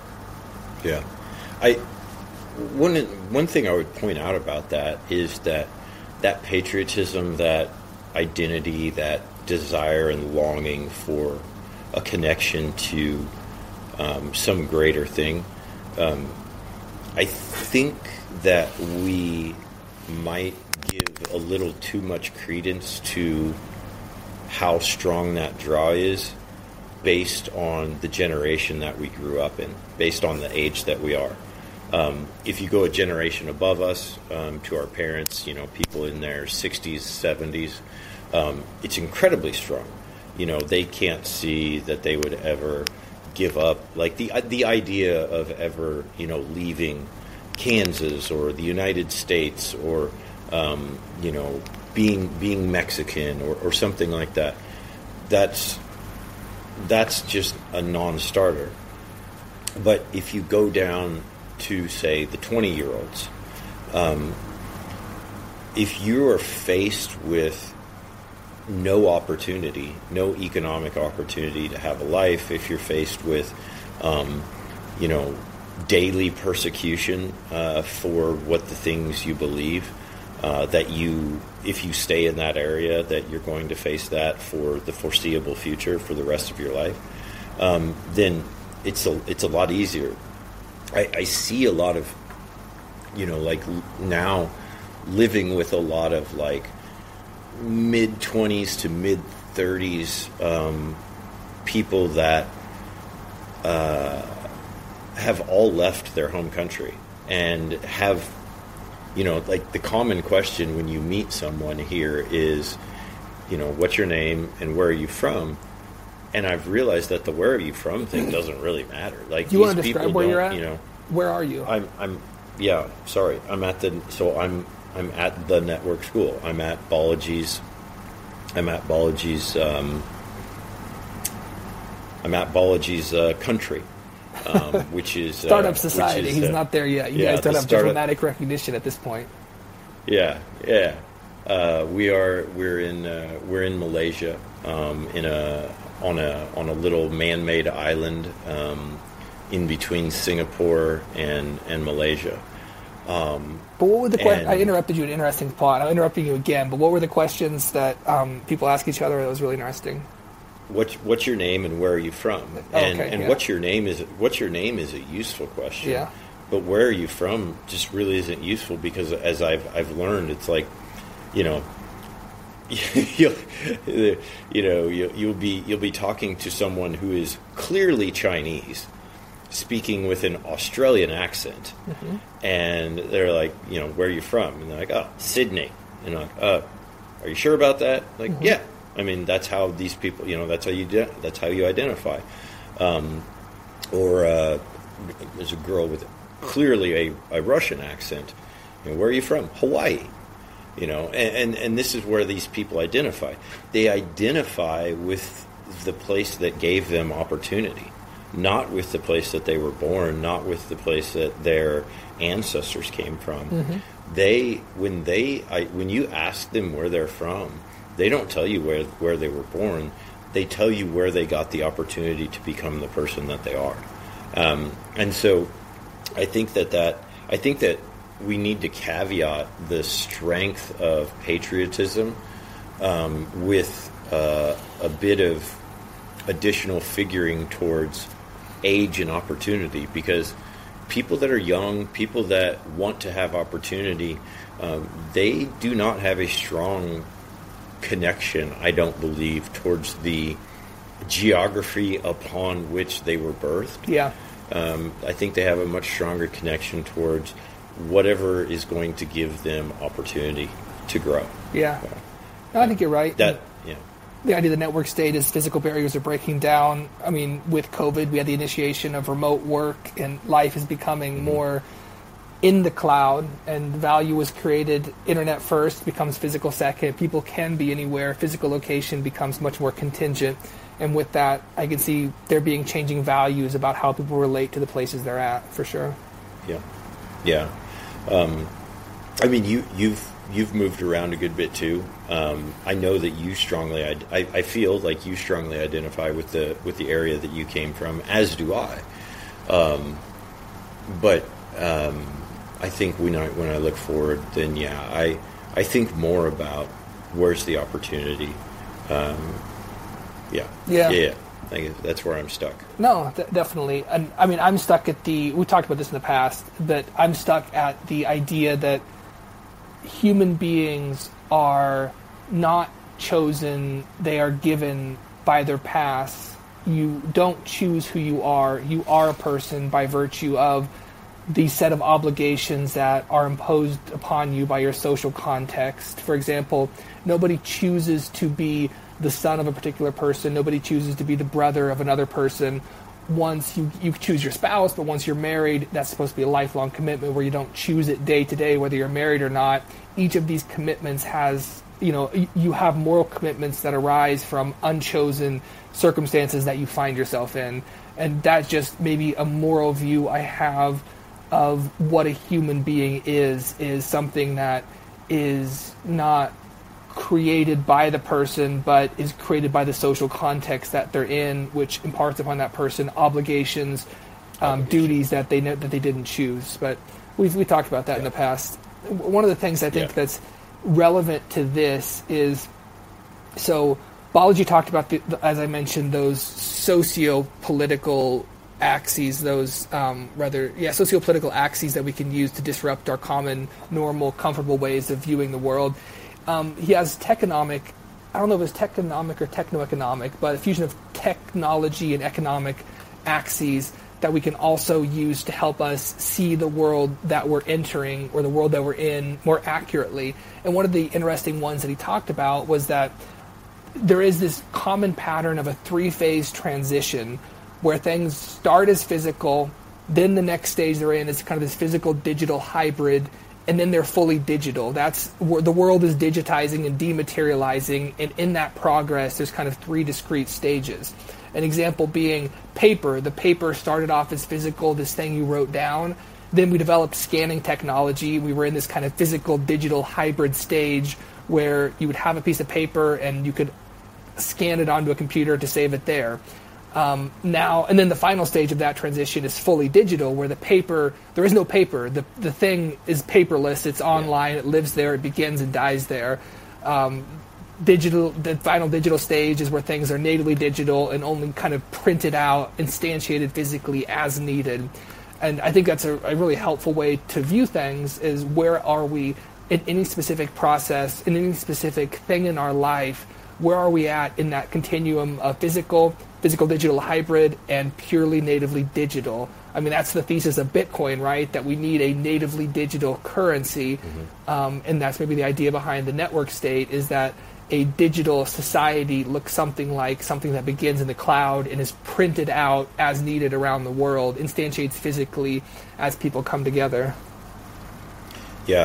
Yeah. I one one thing I would point out about that is that that patriotism, that identity, that desire and longing for a connection to um, some greater thing, um, I think that we might give a little too much credence to how strong that draw is based on the generation that we grew up in, based on the age that we are. Um, if you go a generation above us, um, to our parents, you know, people in their sixties, seventies, um, it's incredibly strong. You know, they can't see that they would ever give up, like the the idea of ever, you know, leaving Kansas or the United States or, um, you know, being being Mexican or, or something like that. That's that's just a non-starter. But if you go down to, say, the twenty-year-olds, um, if you are faced with no opportunity, no economic opportunity to have a life, if you're faced with, um, you know, daily persecution uh, for what the things you believe, uh, that you, if you stay in that area, that you're going to face that for the foreseeable future, for the rest of your life, um, then it's a it's a lot easier. I, I see a lot of, you know, like now living with a lot of like mid twenties to mid thirties um, people that uh, have all left their home country and have, you know, like the common question when you meet someone here is, you know, what's your name and where are you from? And I've realized that the "where are you from" thing doesn't really matter. Like, you these want to describe where you're at? You know, where are you? I'm, I'm, yeah. Sorry, I'm at the. So I'm, I'm at the network school. I'm at Balaji's. I'm at Balaji's. Um, I'm at Balaji's uh, country, um, which is startup uh, society. Which is, He's uh, not there yet. You yeah, guys don't have startup, diplomatic recognition at this point. Yeah, yeah. Uh, we are. We're in. Uh, we're in Malaysia. Um, in a on a on a little man-made island um, in between Singapore and and Malaysia. Um, but what were the questions? and, I interrupted you. An interesting plot. I'm interrupting you again. But what were the questions that um, people ask each other that was really interesting? What's what's your name and where are you from? Oh, and okay, and yeah. what's your name is what's your name is a useful question. Yeah. But where are you from just really isn't useful, because as I've I've learned, it's like, you know, you'll, you know, you'll, you'll be you'll be talking to someone who is clearly Chinese, speaking with an Australian accent, mm-hmm. and they're like, you know, where are you from? And they're like, oh, Sydney. And I'm like, uh, are you sure about that? Like, mm-hmm. yeah. I mean, that's how these people, you know, that's how you de- that's how you identify. Um, or uh, there's a girl with clearly a, a Russian accent. You know, where are you from? Hawaii. You know, and, and, and this is where these people identify. They identify with the place that gave them opportunity, not with the place that they were born, not with the place that their ancestors came from. Mm-hmm. They, when they, I, when you ask them where they're from, they don't tell you where, where they were born. They tell you where they got the opportunity to become the person that they are. Um, and so I think that, that I think that we need to caveat the strength of patriotism um, with uh, a bit of additional figuring towards age and opportunity, because people that are young, people that want to have opportunity, um, they do not have a strong connection, I don't believe, towards the geography upon which they were birthed. Yeah. Um, I think they have a much stronger connection towards whatever is going to give them opportunity to grow. Yeah. So, no, I think you're right. That, yeah. The idea of the network state is physical barriers are breaking down. I mean, with COVID, we had the initiation of remote work, and life is becoming mm-hmm. more in the cloud, and value was created. Internet first becomes physical second. People can be anywhere. Physical location becomes much more contingent. And with that, I can see there being changing values about how people relate to the places they're at, for sure. Yeah. Yeah. Um, I mean, you, you've you've moved around a good bit too. Um, I know that you strongly, I, I feel like you strongly identify with the with the area that you came from, as do I. Um, but um, I think when I when I look forward, then yeah, I I think more about where's the opportunity. Um, yeah. Yeah. Yeah. I think that's where I'm stuck. No, th- definitely. And I mean, I'm stuck at the, we talked about this in the past, but I'm stuck at the idea that human beings are not chosen, they are given by their past. You don't choose who you are. You are a person by virtue of the set of obligations that are imposed upon you by your social context. For example, nobody chooses to be the son of a particular person. Nobody chooses to be the brother of another person. Once you, you choose your spouse, but once you're married, that's supposed to be a lifelong commitment where you don't choose it day to day, whether you're married or not. Each of these commitments has, you know, you have moral commitments that arise from unchosen circumstances that you find yourself in. And that's just maybe a moral view I have of what a human being is, is something that is not created by the person, but is created by the social context that they're in, which imparts upon that person obligations, um, duties that they know that they didn't choose. But we've we talked about that yeah. in the past. One of the things I think yeah. that's relevant to this is, so Balaji talked about, the, the, as I mentioned, those socio-political axes, those um, rather, yeah, socio-political axes that we can use to disrupt our common, normal, comfortable ways of viewing the world. Um, he has techonomic, I don't know if it's techonomic or techno-economic, but a fusion of technology and economic axes that we can also use to help us see the world that we're entering or the world that we're in more accurately. And one of the interesting ones that he talked about was that there is this common pattern of a three-phase transition where things start as physical, then the next stage they're in is kind of this physical-digital hybrid, and then they're fully digital. That's where the world is digitizing and dematerializing, and in that progress, there's kind of three discrete stages. An example being paper. The paper started off as physical, this thing you wrote down. Then we developed scanning technology. We were in this kind of physical-digital hybrid stage where you would have a piece of paper and you could scan it onto a computer to save it there. Um, now, and then the final stage of that transition is fully digital, where the paper, there is no paper. The the thing is paperless. It's online. Yeah. It lives there. It begins and dies there. Um, digital, the final digital stage is where things are natively digital and only kind of printed out, instantiated physically as needed. And I think that's a, a really helpful way to view things, is where are we in any specific process, in any specific thing in our life, where are we at in that continuum of physical, physical-digital hybrid, and purely natively digital? I mean, that's the thesis of Bitcoin, right? That we need a natively digital currency. Mm-hmm. Um, and that's maybe the idea behind the network state, is that a digital society looks something like something that begins in the cloud and is printed out as needed around the world, instantiates physically as people come together. Yeah.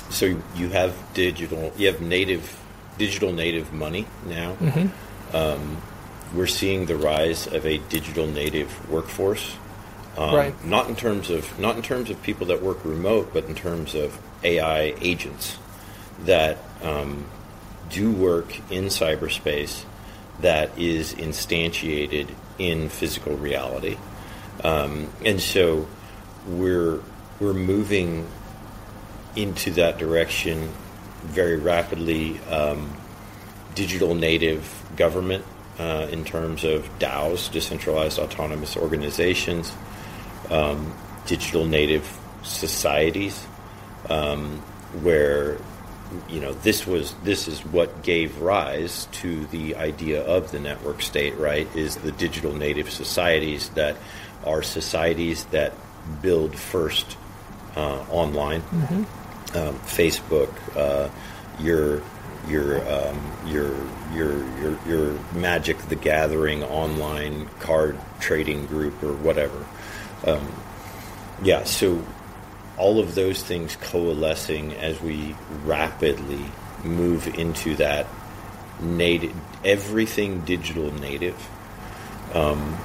so you have digital, you have native, digital native money now. Mm-hmm. Um, we're seeing the rise of a digital native workforce. Um, right. Not in terms of not in terms of people that work remote, but in terms of A I agents that um, do work in cyberspace that is instantiated in physical reality, um, and so we're we're moving into that direction very rapidly. Um, digital native government uh, in terms of DAOs, decentralized autonomous organizations, um, digital native societies, um, where you know this was this is what gave rise to the idea of the network state, right? Is the digital native societies that are societies that build first uh, online, mm-hmm. um, Facebook, uh, your your um, your your your your Magic the Gathering online card trading group or whatever. Um, yeah, so all of those things coalescing as we rapidly move into that native, everything digital native. Um,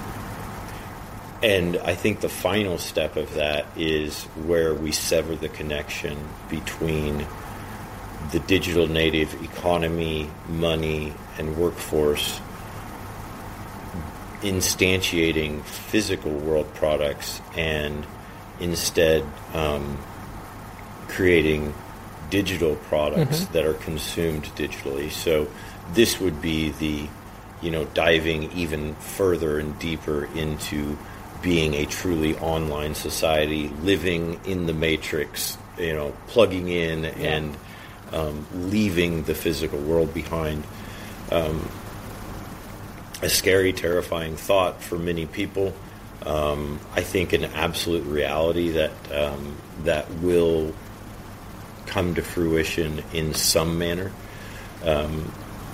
and I think the final step of that is where we sever the connection between the digital native economy, money, and workforce instantiating physical world products and instead um, creating digital products mm-hmm. that are consumed digitally. So this would be the, you know, diving even further and deeper into being a truly online society, living in the matrix, you know, plugging in yeah. and um, leaving the physical world behind. Um, a scary, terrifying thought for many people. Um, I think an absolute reality that um, that will come to fruition in some manner. Um,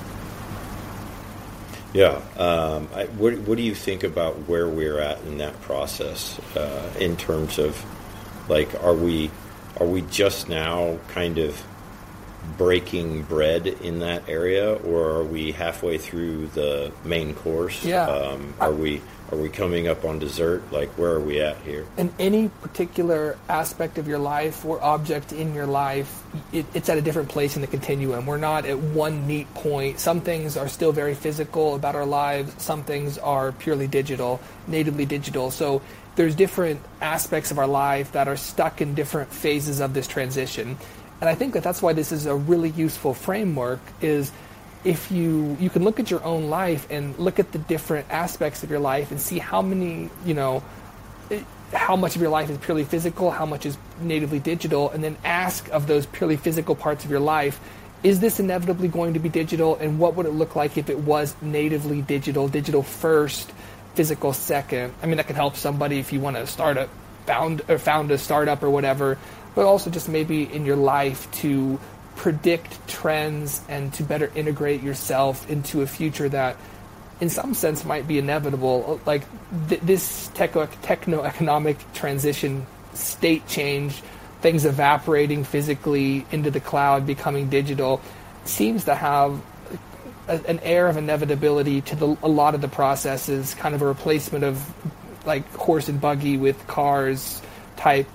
yeah. Um, I, what, what do you think about where we're at in that process uh, in terms of, like, are we are we just now kind of breaking bread in that area, or are we halfway through the main course? Yeah. Um, are we are we coming up on dessert? Like, where are we at here? In any particular aspect of your life or object in your life, it, it's at a different place in the continuum. We're not at one neat point. Some things are still very physical about our lives. Some things are purely digital, natively digital. So there's different aspects of our life that are stuck in different phases of this transition. And I think that that's why this is a really useful framework, is if you you can look at your own life and look at the different aspects of your life and see how many, you know, how much of your life is purely physical, how much is natively digital, and then ask of those purely physical parts of your life, is this inevitably going to be digital, and what would it look like if it was natively digital, digital first, physical second? I mean, that can help somebody if you want to start a found or found a startup or whatever, but also just maybe in your life to predict trends and to better integrate yourself into a future that in some sense might be inevitable. Like th- this techno- techno-economic transition, state change, things evaporating physically into the cloud, becoming digital, seems to have a, an air of inevitability to the, a lot of the processes, kind of a replacement of like horse and buggy with cars type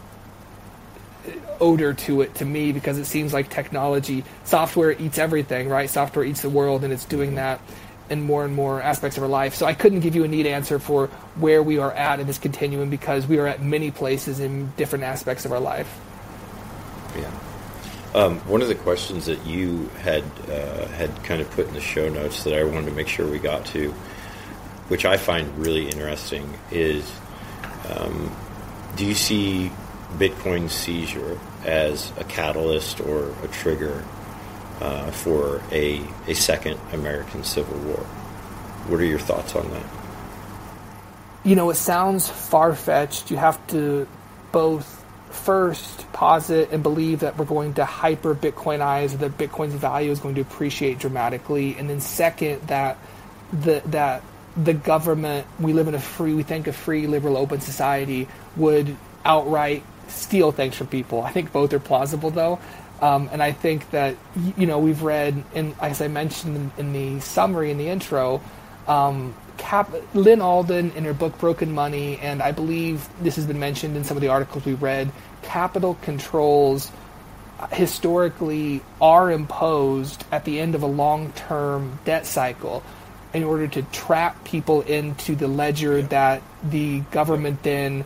odor to it to me, because it seems like technology, software eats everything, right? Software eats the world, and it's doing that in more and more aspects of our life. So I couldn't give you a neat answer for where we are at in this continuum, because we are at many places in different aspects of our life. Yeah. Um, one of the questions that you had uh, had kind of put in the show notes that I wanted to make sure we got to, which I find really interesting, is um, do you see Bitcoin seizure as a catalyst or a trigger uh, for a, a second American Civil War? What are your thoughts on that? You know, it sounds far-fetched. You have to both first posit and believe that we're going to hyper Bitcoinize, or that Bitcoin's value is going to appreciate dramatically, and then second, that the that the government, we live in a free, we think a free, liberal, open society, would outright steal things from people. I think both are plausible, though. Um, and I think that, you know, we've read, in, as I mentioned in, in the summary, in the intro, um, Cap- Lynn Alden in her book Broken Money, and I believe this has been mentioned in some of the articles we read, capital controls historically are imposed at the end of a long-term debt cycle in order to trap people into the ledger that the government then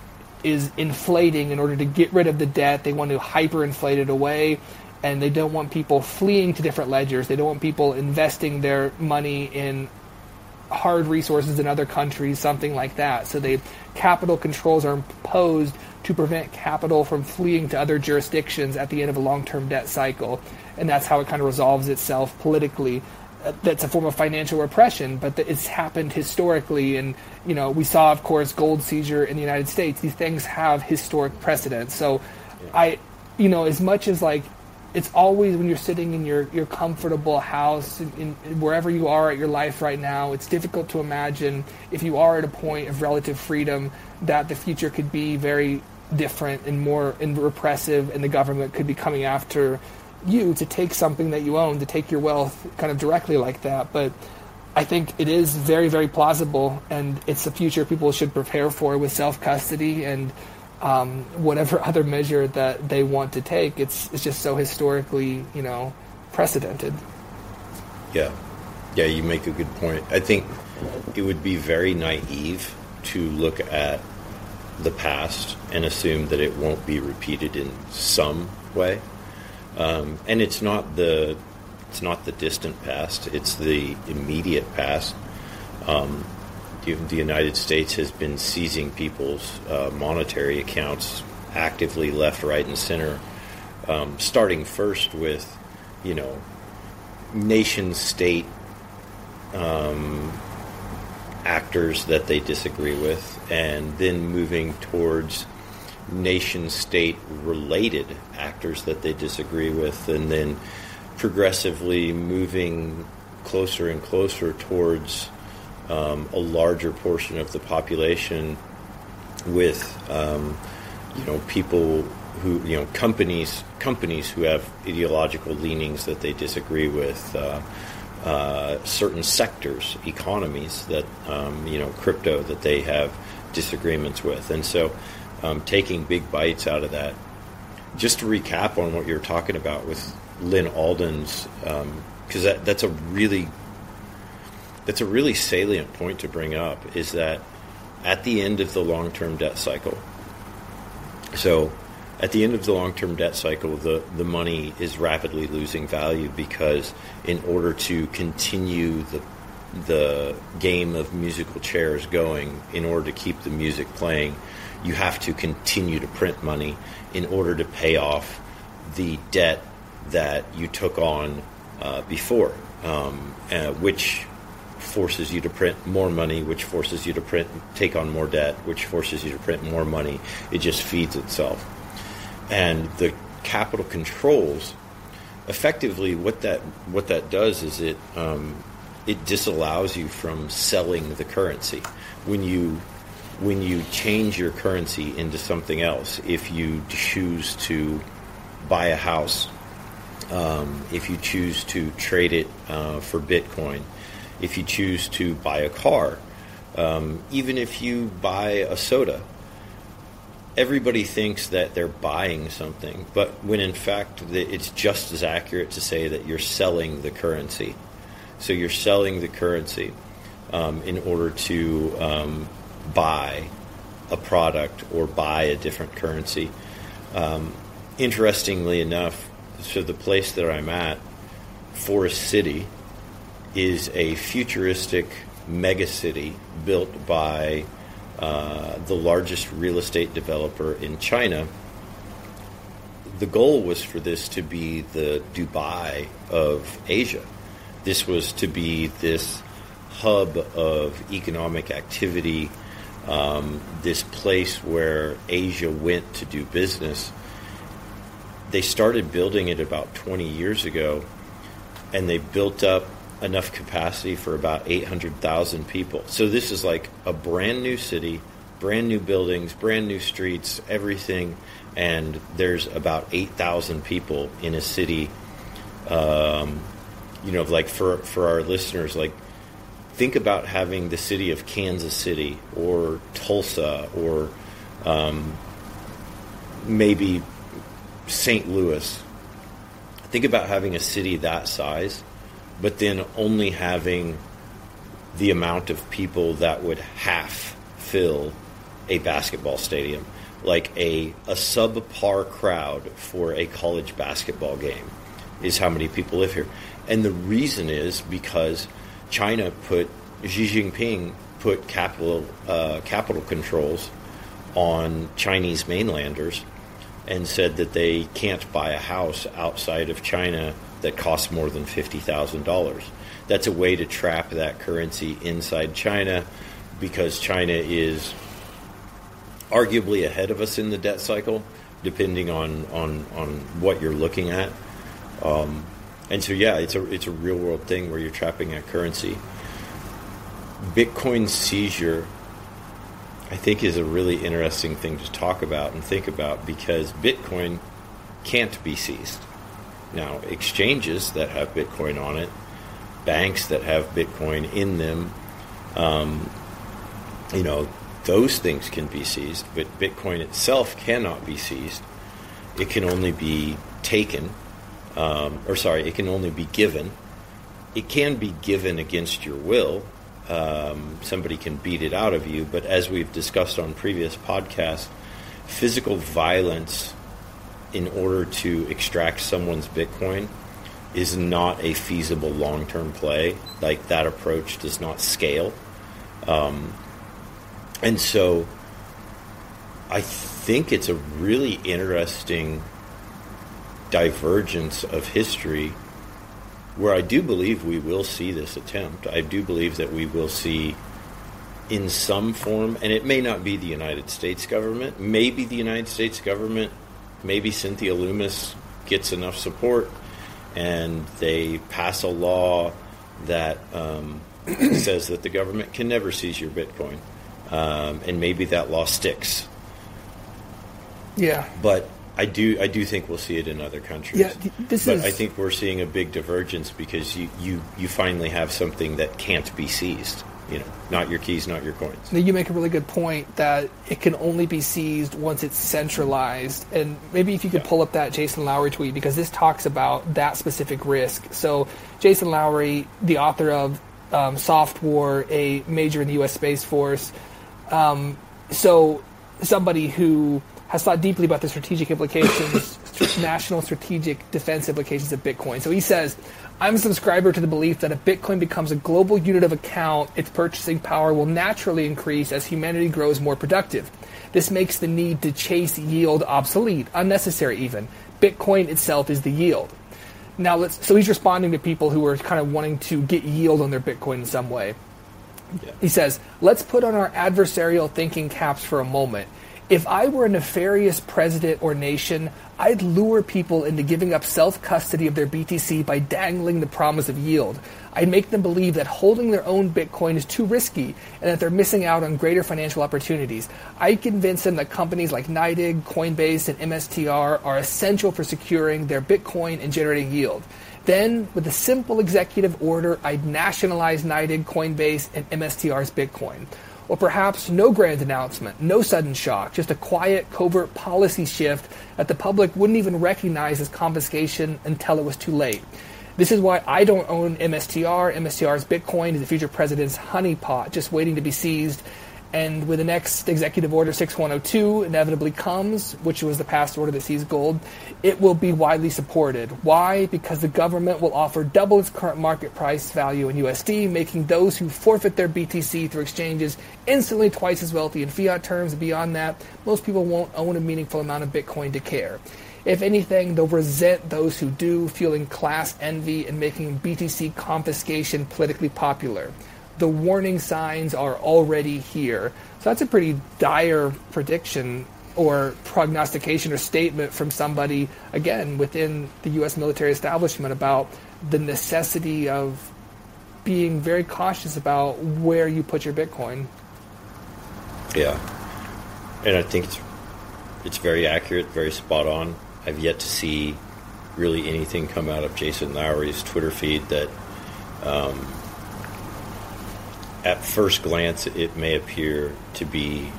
is inflating in order to get rid of the debt. They want to hyperinflate it away, and they don't want people fleeing to different ledgers. They don't want people investing their money in hard resources in other countries, something like that. So they capital controls are imposed to prevent capital from fleeing to other jurisdictions at the end of a long-term debt cycle. And that's how it kind of resolves itself politically. That's a form of financial repression, but it's happened historically. And, you know, we saw, of course, gold seizure in the United States. These things have historic precedent. So I, you know, as much as like, it's always when you're sitting in your, your comfortable house, in, in, wherever you are at your life right now, it's difficult to imagine if you are at a point of relative freedom that the future could be very different and more and repressive, and the government could be coming after you to take something that you own, to take your wealth kind of directly like that. But I think it is very, very plausible, and it's a future people should prepare for with self-custody and Um, whatever other measure that they want to take. It's it's just so historically, you know, precedented. Yeah. Yeah, you make a good point. I think it would be very naive to look at the past and assume that it won't be repeated in some way. Um, and it's not the it's not the distant past, it's the immediate past. Um The United States has been seizing people's uh, monetary accounts actively, left, right, and center, um, starting first with, you know, nation-state um, actors that they disagree with, and then moving towards nation-state related actors that they disagree with, and then progressively moving closer and closer towards Um, a larger portion of the population with, um, you know, people who, you know, companies companies who have ideological leanings that they disagree with, uh, uh, certain sectors, economies that, um, you know, crypto that they have disagreements with. And so um, taking big bites out of that. Just to recap on what you're talking about with Lynn Alden's, because um, that, that's a really That's a really salient point to bring up, is that at the end of the long-term debt cycle, so at the end of the long-term debt cycle, the, the money is rapidly losing value because in order to continue the the game of musical chairs going, in order to keep the music playing, you have to continue to print money in order to pay off the debt that you took on uh, before, um, uh, which forces you to print more money, which forces you to print, take on more debt, which forces you to print more money. It just feeds itself. And the capital controls, effectively, what that what that does is it um, it disallows you from selling the currency. When you when you change your currency into something else, if you choose to buy a house, um, if you choose to trade it uh, for Bitcoin, if you choose to buy a car, um, even if you buy a soda, everybody thinks that they're buying something, but when in fact it's just as accurate to say that you're selling the currency. So you're selling the currency um, in order to um, buy a product or buy a different currency. Um, interestingly enough, so the place that I'm at, Forest City, is a futuristic megacity built by uh, the largest real estate developer in China. The goal was for this to be the Dubai of Asia. This was to be this hub of economic activity, um, this place where Asia went to do business. They started building it about twenty years ago, and they built up enough capacity for about eight hundred thousand people. So this is like a brand new city brand new buildings, brand new streets, everything, and there's about eight thousand people in a city. Um, you know, like for for our listeners, like think about having the city of Kansas City or Tulsa or um, maybe Saint Louis. Think about having a city that size, but then only having the amount of people that would half fill a basketball stadium, like a, a subpar crowd for a college basketball game is how many people live here. And the reason is because China put, Xi Jinping put capital, uh, capital controls on Chinese mainlanders and said that they can't buy a house outside of China that costs more than fifty thousand dollars. That's a way to trap that currency inside China, because China is arguably ahead of us in the debt cycle, depending on, on, on what you're looking at. Um, and so, yeah, it's a it's a real world thing where you're trapping that currency. Bitcoin seizure, I think, is a really interesting thing to talk about and think about, because Bitcoin can't be seized. Now, exchanges that have Bitcoin on it, banks that have Bitcoin in them, um, you know, those things can be seized, but Bitcoin itself cannot be seized. It can only be taken, um, or sorry, it can only be given. It can be given against your will. Um, somebody can beat it out of you, but as we've discussed on previous podcasts, physical violence in order to extract someone's Bitcoin is not a feasible long-term play. Like, that approach does not scale. Um, and so I think it's a really interesting divergence of history where I do believe we will see this attempt. I do believe that we will see in some form, and it may not be the United States government, maybe the United States government, maybe Cynthia Lummis gets enough support and they pass a law that um, says that the government can never seize your Bitcoin. Um, and maybe that law sticks. Yeah. But I do I do think we'll see it in other countries. Yeah, this but is... I think we're seeing a big divergence because you, you, you finally have something that can't be seized. You know, not your keys, not your coins. You make a really good point that it can only be seized once it's centralized. And maybe if you could yeah. pull up that Jason Lowery tweet, because this talks about that specific risk. So Jason Lowery, the author of um, Soft War, a major in the U S Space Force, um, so somebody who has thought deeply about the strategic implications, national strategic defense implications of Bitcoin. So he says, I'm a subscriber to the belief that if Bitcoin becomes a global unit of account, its purchasing power will naturally increase as humanity grows more productive. This makes the need to chase yield obsolete, unnecessary even. Bitcoin itself is the yield. Now, let's. So he's responding to people who are kind of wanting to get yield on their Bitcoin in some way. Yeah. He says, let's put on our adversarial thinking caps for a moment. If I were a nefarious president or nation, I'd lure people into giving up self-custody of their B T C by dangling the promise of yield. I'd make them believe that holding their own Bitcoin is too risky and that they're missing out on greater financial opportunities. I'd convince them that companies like NYDIG, Coinbase, and M S T R are essential for securing their Bitcoin and generating yield. Then, with a simple executive order, I'd nationalize NYDIG, Coinbase, and M S T R's Bitcoin. Or perhaps no grand announcement, no sudden shock, just a quiet, covert policy shift that the public wouldn't even recognize as confiscation until it was too late. This is why I don't own M S T R. M S T R's Bitcoin is the future president's honeypot, just waiting to be seized. And when the next Executive Order six one oh two inevitably comes, which was the past order that seized gold, it will be widely supported. Why? Because the government will offer double its current market price value in U S D, making those who forfeit their B T C through exchanges instantly twice as wealthy in fiat terms. And beyond that, most people won't own a meaningful amount of Bitcoin to care. If anything, they'll resent those who do, fueling class envy and making B T C confiscation politically popular. The warning signs are already here. So that's a pretty dire prediction or prognostication or statement from somebody, again, within the U S military establishment about the necessity of being very cautious about where you put your Bitcoin. Yeah. and I think it's it's very accurate, very spot on. I've yet to see really anything come out of Jason Lowery's Twitter feed that, um, at first glance, it may appear to be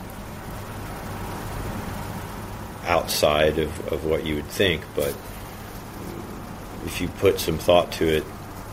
outside of, of what you would think, but if you put some thought to it,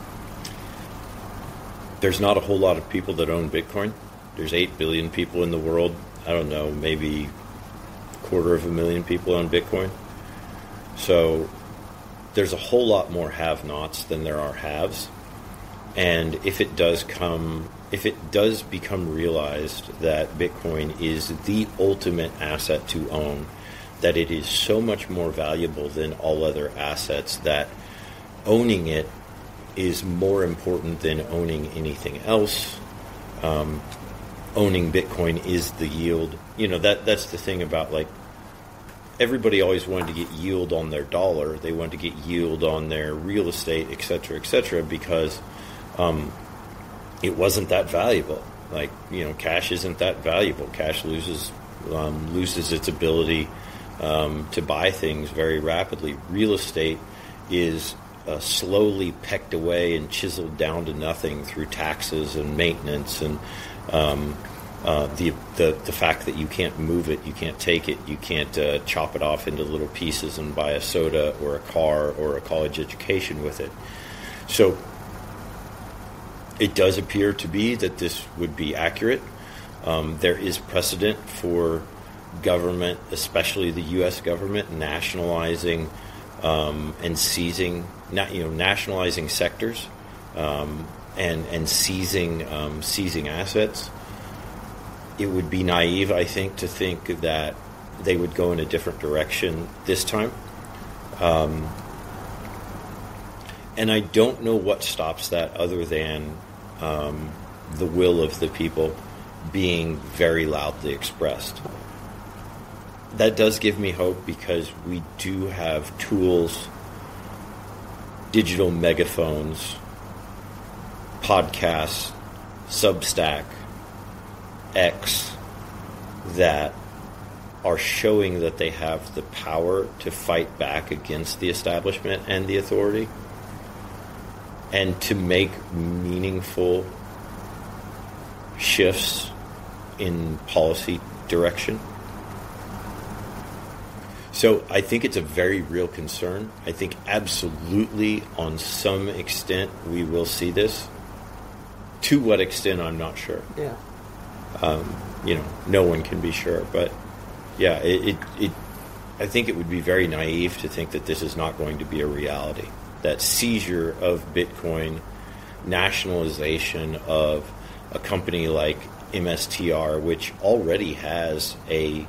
there's not a whole lot of people that own Bitcoin. There's eight billion people in the world. I don't know, maybe a quarter of a million people own Bitcoin. So there's a whole lot more have-nots than there are haves. And if it does come, if it does become realized that Bitcoin is the ultimate asset to own, that it is so much more valuable than all other assets, that owning it is more important than owning anything else. Um, owning Bitcoin is the yield. You know, that that's the thing about, like, everybody always wanted to get yield on their dollar. They wanted to get yield on their real estate, et cetera, et cetera, because um, it wasn't that valuable. Like, you know, cash isn't that valuable. Cash loses um, loses its ability um, to buy things very rapidly. Real estate is uh, slowly pecked away and chiseled down to nothing through taxes and maintenance and um, uh, the, the the fact that you can't move it, you can't take it, you can't uh, chop it off into little pieces and buy a soda or a car or a college education with it. So it does appear to be that this would be accurate. Um, there is precedent for government, especially the U S government, nationalizing um, and seizing, not, you know, nationalizing sectors um, and and seizing um, seizing assets. It would be naive, I think, to think that they would go in a different direction this time. Um, and I don't know what stops that other than um, the will of the people being very loudly expressed. That does give me hope, because we do have tools, digital megaphones, podcasts, Substack, X, that are showing that they have the power to fight back against the establishment and the authority, and to make meaningful shifts in policy direction. So I think it's a very real concern. I think absolutely on some extent we will see this. To what extent, I'm not sure. Yeah. Um, you know, no one can be sure. But yeah, it, it, it I think it would be very naive to think that this is not going to be a reality. That seizure of Bitcoin, nationalization of a company like M S T R, which already has a,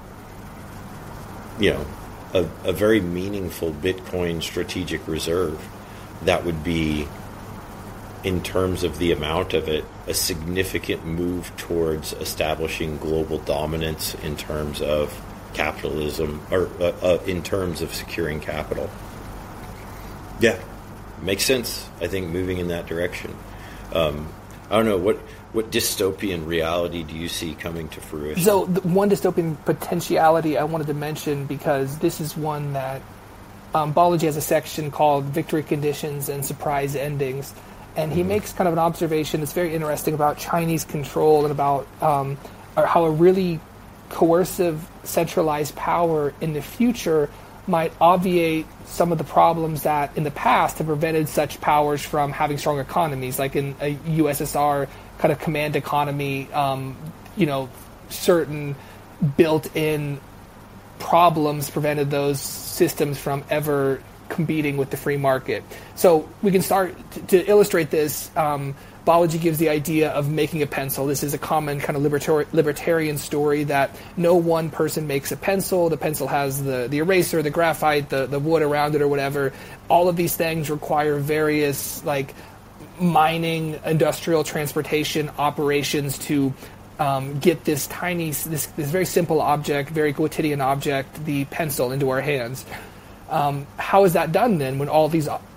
you know, a, a very meaningful Bitcoin strategic reserve, that would be, in terms of the amount of it, a significant move towards establishing global dominance in terms of capitalism, or uh, uh, in terms of securing capital. Yeah, makes sense. I think moving in that direction. Um, I don't know, what what dystopian reality do you see coming to fruition? So the one dystopian potentiality I wanted to mention, because this is one that um, Balaji has a section called Victory Conditions and Surprise Endings, and he mm-hmm. makes kind of an observation that's very interesting about Chinese control and about um, how a really coercive, centralized power in the future might obviate some of the problems that in the past have prevented such powers from having strong economies, like in a U S S R kind of command economy. Um, you know, certain built-in problems prevented those systems from ever competing with the free market. So we can start to, to illustrate this. Um, Balaji gives the idea of making a pencil. This is a common kind of libertar- libertarian story, that no one person makes a pencil. The pencil has the, the eraser, the graphite, the, the wood around it or whatever. All of these things require various like mining, industrial, transportation operations to um, get this tiny, this, this very simple object, very quotidian object, the pencil, into our hands. Um, how is that done then when all these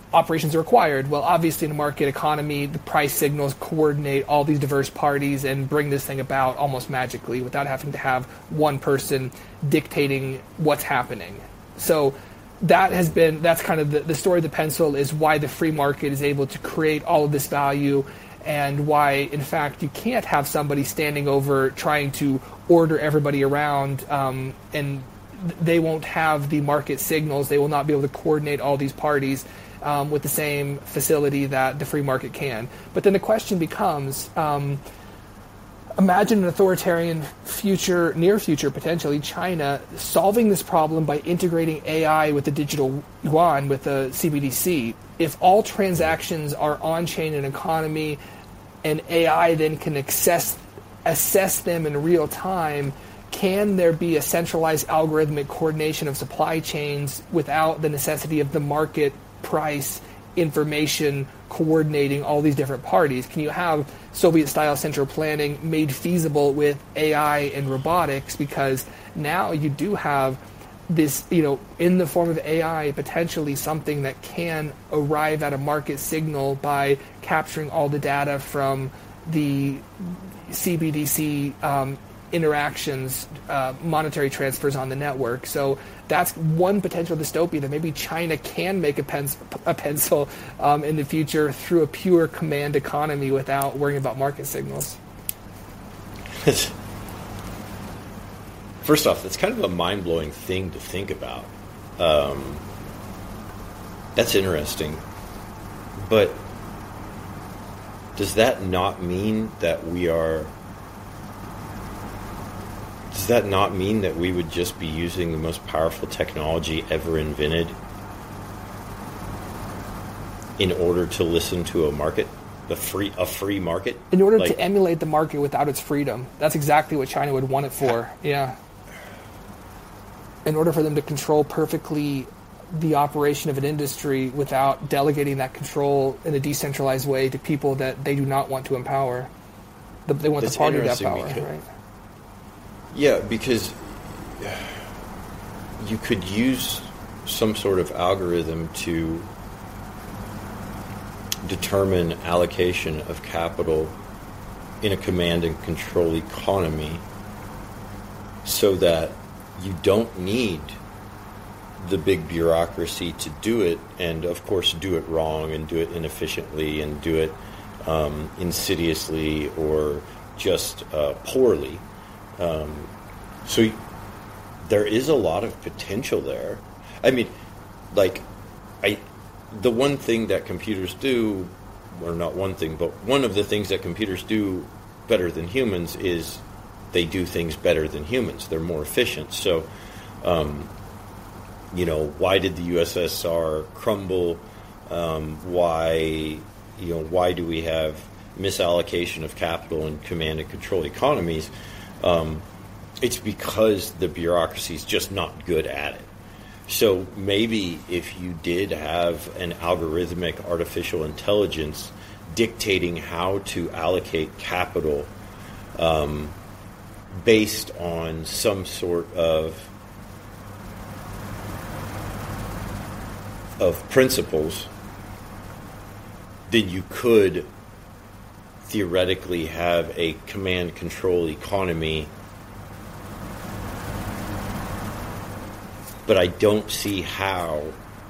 operations are required? Well, obviously in a market economy, the price signals coordinate all these diverse parties and bring this thing about almost magically without having to have one person dictating what's happening. So that has been, that's kind of the, the story of the pencil, is why the free market is able to create all of this value, and why, in fact, you can't have somebody standing over trying to order everybody around, um, and they won't have the market signals. They will not be able to coordinate all these parties Um, with the same facility that the free market can. But then the question becomes, um, imagine an authoritarian future, near future potentially, China solving this problem by integrating A I with the digital yuan, with the C B D C. If all transactions are on-chain in an economy and A I then can access, assess them in real time, can there be a centralized algorithmic coordination of supply chains without the necessity of the market price information coordinating all these different parties? Can you have Soviet-style central planning made feasible with A I and robotics? Because now you do have this, you know, in the form of A I, potentially something that can arrive at a market signal by capturing all the data from the C B D C um, interactions, uh, monetary transfers on the network. So that's one potential dystopia, that maybe China can make a, pen, a pencil um, in the future through a pure command economy without worrying about market signals. First off, that's kind of a mind-blowing thing to think about. Um, that's interesting. But does that not mean that we are... Does that not mean that we would just be using the most powerful technology ever invented in order to listen to a market, a free a free market? In order like, to emulate the market without its freedom. That's exactly what China would want it for. Yeah. In order for them to control perfectly the operation of an industry without delegating that control in a decentralized way to people that they do not want to empower. They want the party to have power, because, right? Yeah, because you could use some sort of algorithm to determine allocation of capital in a command and control economy so that you don't need the big bureaucracy to do it, and of course do it wrong and do it inefficiently and do it um, insidiously or just uh, poorly. Um, so there is a lot of potential there. I mean, like, I, the one thing that computers do, or not one thing, but one of the things that computers do better than humans is they do things better than humans. They're more efficient. So, um, you know, why did the U S S R crumble? Um, why, you know, why do we have misallocation of capital in command and control economies? Um, it's because the bureaucracy is just not good at it. So maybe if you did have an algorithmic artificial intelligence dictating how to allocate capital um, based on some sort of of principles, then you could theoretically have a command control economy, but I don't see how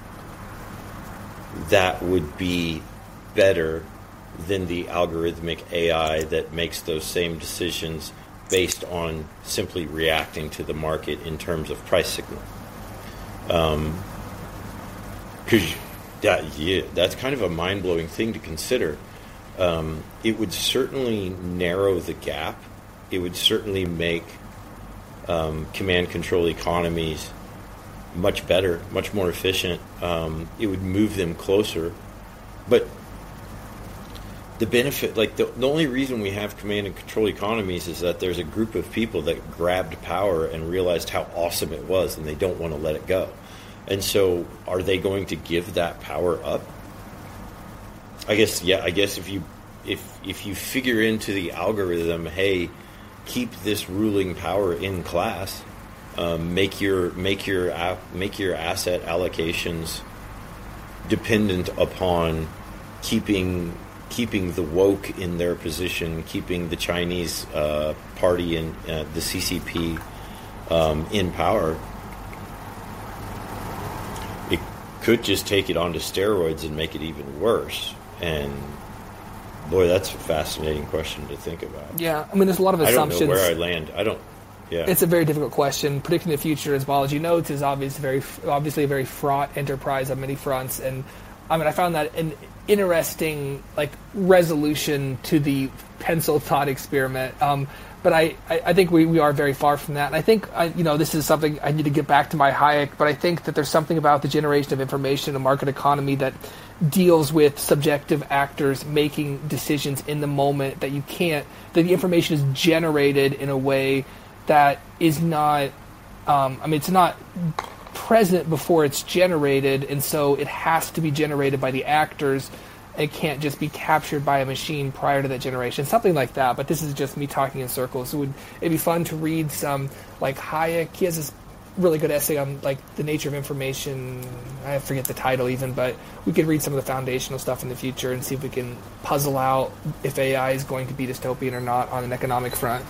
that would be better than the algorithmic A I that makes those same decisions based on simply reacting to the market in terms of price signal. Um, because that, yeah, that's kind of a mind-blowing thing to consider. Um, it would certainly narrow the gap. It would certainly make um, command control economies much better, much more efficient. Um, it would move them closer. But the benefit, like the, the only reason we have command and control economies is that there's a group of people that grabbed power and realized how awesome it was, and they don't want to let it go. And so are they going to give that power up? I guess, yeah, I guess if you if if you figure into the algorithm, hey, keep this ruling power in class, um, make your make your make your asset allocations dependent upon keeping keeping the woke in their position, keeping the Chinese uh, party and uh, the C C P um, in power. It could just take it onto steroids and make it even worse. And boy, that's a fascinating question to think about. Yeah, I mean, there's a lot of assumptions. I don't know where I land. I don't. Yeah, it's a very difficult question. Predicting the future, as Balaji notes, is obviously very, obviously a very fraught enterprise on many fronts. And I mean, I found that an interesting like resolution to the pencil thought experiment. Um, but I, I, I think we, we are very far from that. And I think I, you know this is something I need to get back to my Hayek. But I think that there's something about the generation of information and market economy that deals with subjective actors making decisions in the moment that you can't. That the information is generated in a way that is not, um, I mean, it's not present before it's generated, and so it has to be generated by the actors. It can't just be captured by a machine prior to that generation, something like that. But this is just me talking in circles. It would it'd be fun to read some, like Hayek. He has this really good essay on like the nature of information. I forget the title even, but we could read some of the foundational stuff in the future and see if we can puzzle out if A I is going to be dystopian or not on an economic front.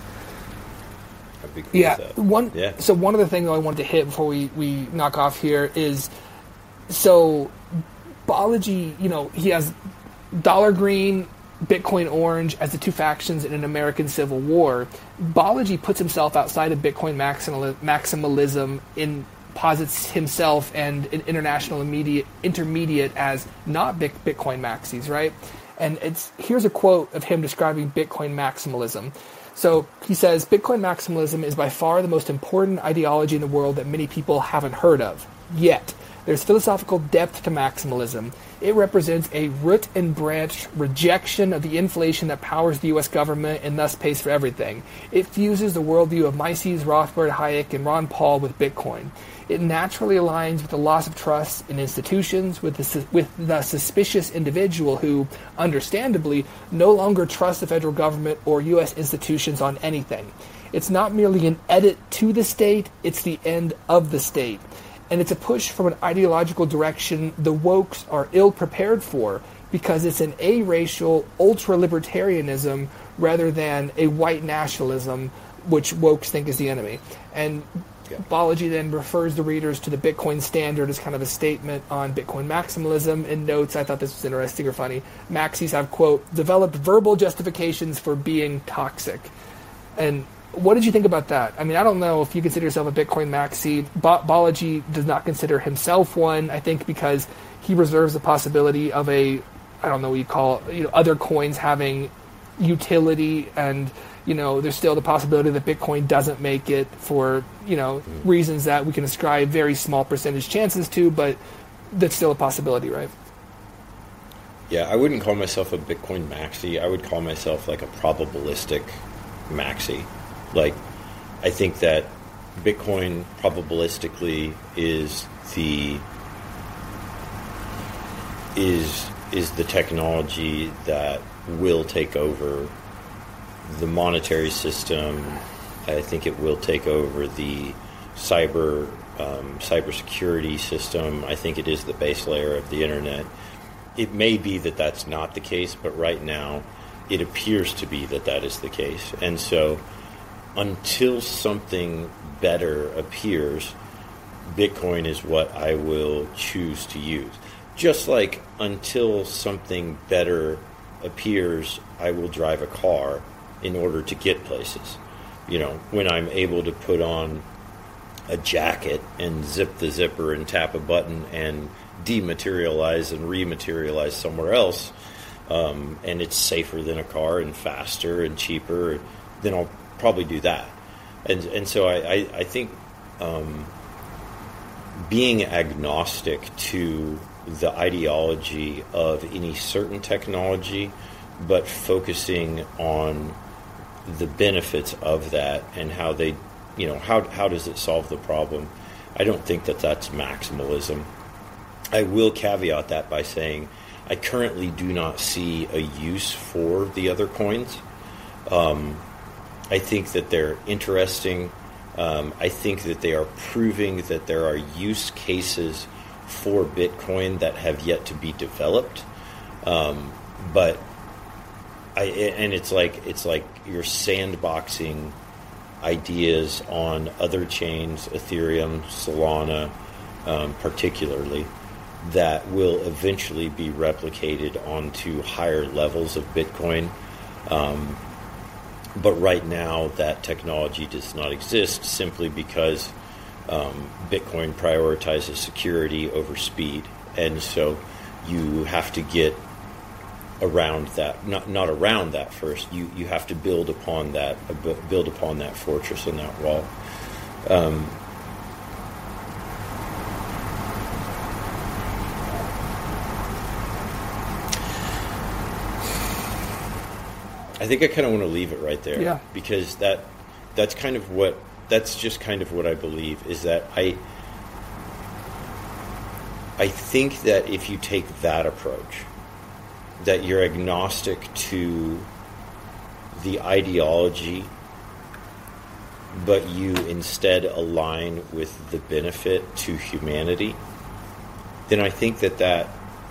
Cool yeah, one. Yeah. So one of the things I wanted to hit before we, we knock off here is, so Balaji, you know, he has Dollar Green, Bitcoin Orange as the two factions in an American Civil War. Balaji puts himself outside of Bitcoin maximal, maximalism, in posits himself and an international immediate, intermediate as not Bitcoin maxis, right? And it's here's a quote of him describing Bitcoin maximalism. So he says, Bitcoin maximalism is by far the most important ideology in the world that many people haven't heard of. Yet, there's philosophical depth to maximalism. It represents a root and branch rejection of the inflation that powers the U S government and thus pays for everything. It fuses the worldview of Mises, Rothbard, Hayek, and Ron Paul with Bitcoin. It naturally aligns with the loss of trust in institutions, with the, with the suspicious individual who, understandably, no longer trusts the federal government or U S institutions on anything. It's not merely an edit to the state, it's the end of the state. And it's a push from an ideological direction the wokes are ill-prepared for, because it's an a-racial ultra-libertarianism rather than a white nationalism, which wokes think is the enemy. And yeah. Balaji then refers the readers to the Bitcoin Standard as kind of a statement on Bitcoin maximalism, and notes, I thought this was interesting or funny, maxis have, quote, developed verbal justifications for being toxic. And what did you think about that? I mean, I don't know if you consider yourself a Bitcoin maxi. Ba- Balaji does not consider himself one, I think, because he reserves the possibility of a, I don't know what you call it, you know, other coins having utility, and, you know, there's still the possibility that Bitcoin doesn't make it for, you know, reasons that we can ascribe very small percentage chances to, but that's still a possibility, right? Yeah, I wouldn't call myself a Bitcoin maxi. I would call myself like a probabilistic maxi. Like, I think that Bitcoin probabilistically is the is is the technology that will take over the monetary system. I think it will take over the cyber um, cybersecurity system. I think it is the base layer of the internet. It may be that that's not the case, but right now it appears to be that that is the case. And so until something better appears, Bitcoin is what I will choose to use. Just like until something better appears, I will drive a car in order to get places. You know, when I'm able to put on a jacket and zip the zipper and tap a button and dematerialize and rematerialize somewhere else, um, and it's safer than a car and faster and cheaper, then I'll probably do that. And and so I, I, I think um, being agnostic to the ideology of any certain technology, but focusing on the benefits of that and how they, you know, how how does it solve the problem, I don't think that that's maximalism. I will caveat that by saying I currently do not see a use for the other coins. Um, I think that they're interesting. Um, I think that they are proving that there are use cases for Bitcoin that have yet to be developed. Um, but I and it's like it's like you're sandboxing ideas on other chains, Ethereum, Solana, um, particularly, that will eventually be replicated onto higher levels of Bitcoin. Um, but right now, that technology does not exist simply because um, Bitcoin prioritizes security over speed, and so you have to get around that, not not around that first. You you have to build upon that, build upon that fortress and that wall. Um, I think I kind of want to leave it right there, yeah. because that that's kind of what that's just kind of what I believe is that I I think that if you take that approach, that you're agnostic to the ideology, but you instead align with the benefit to humanity, then I think that that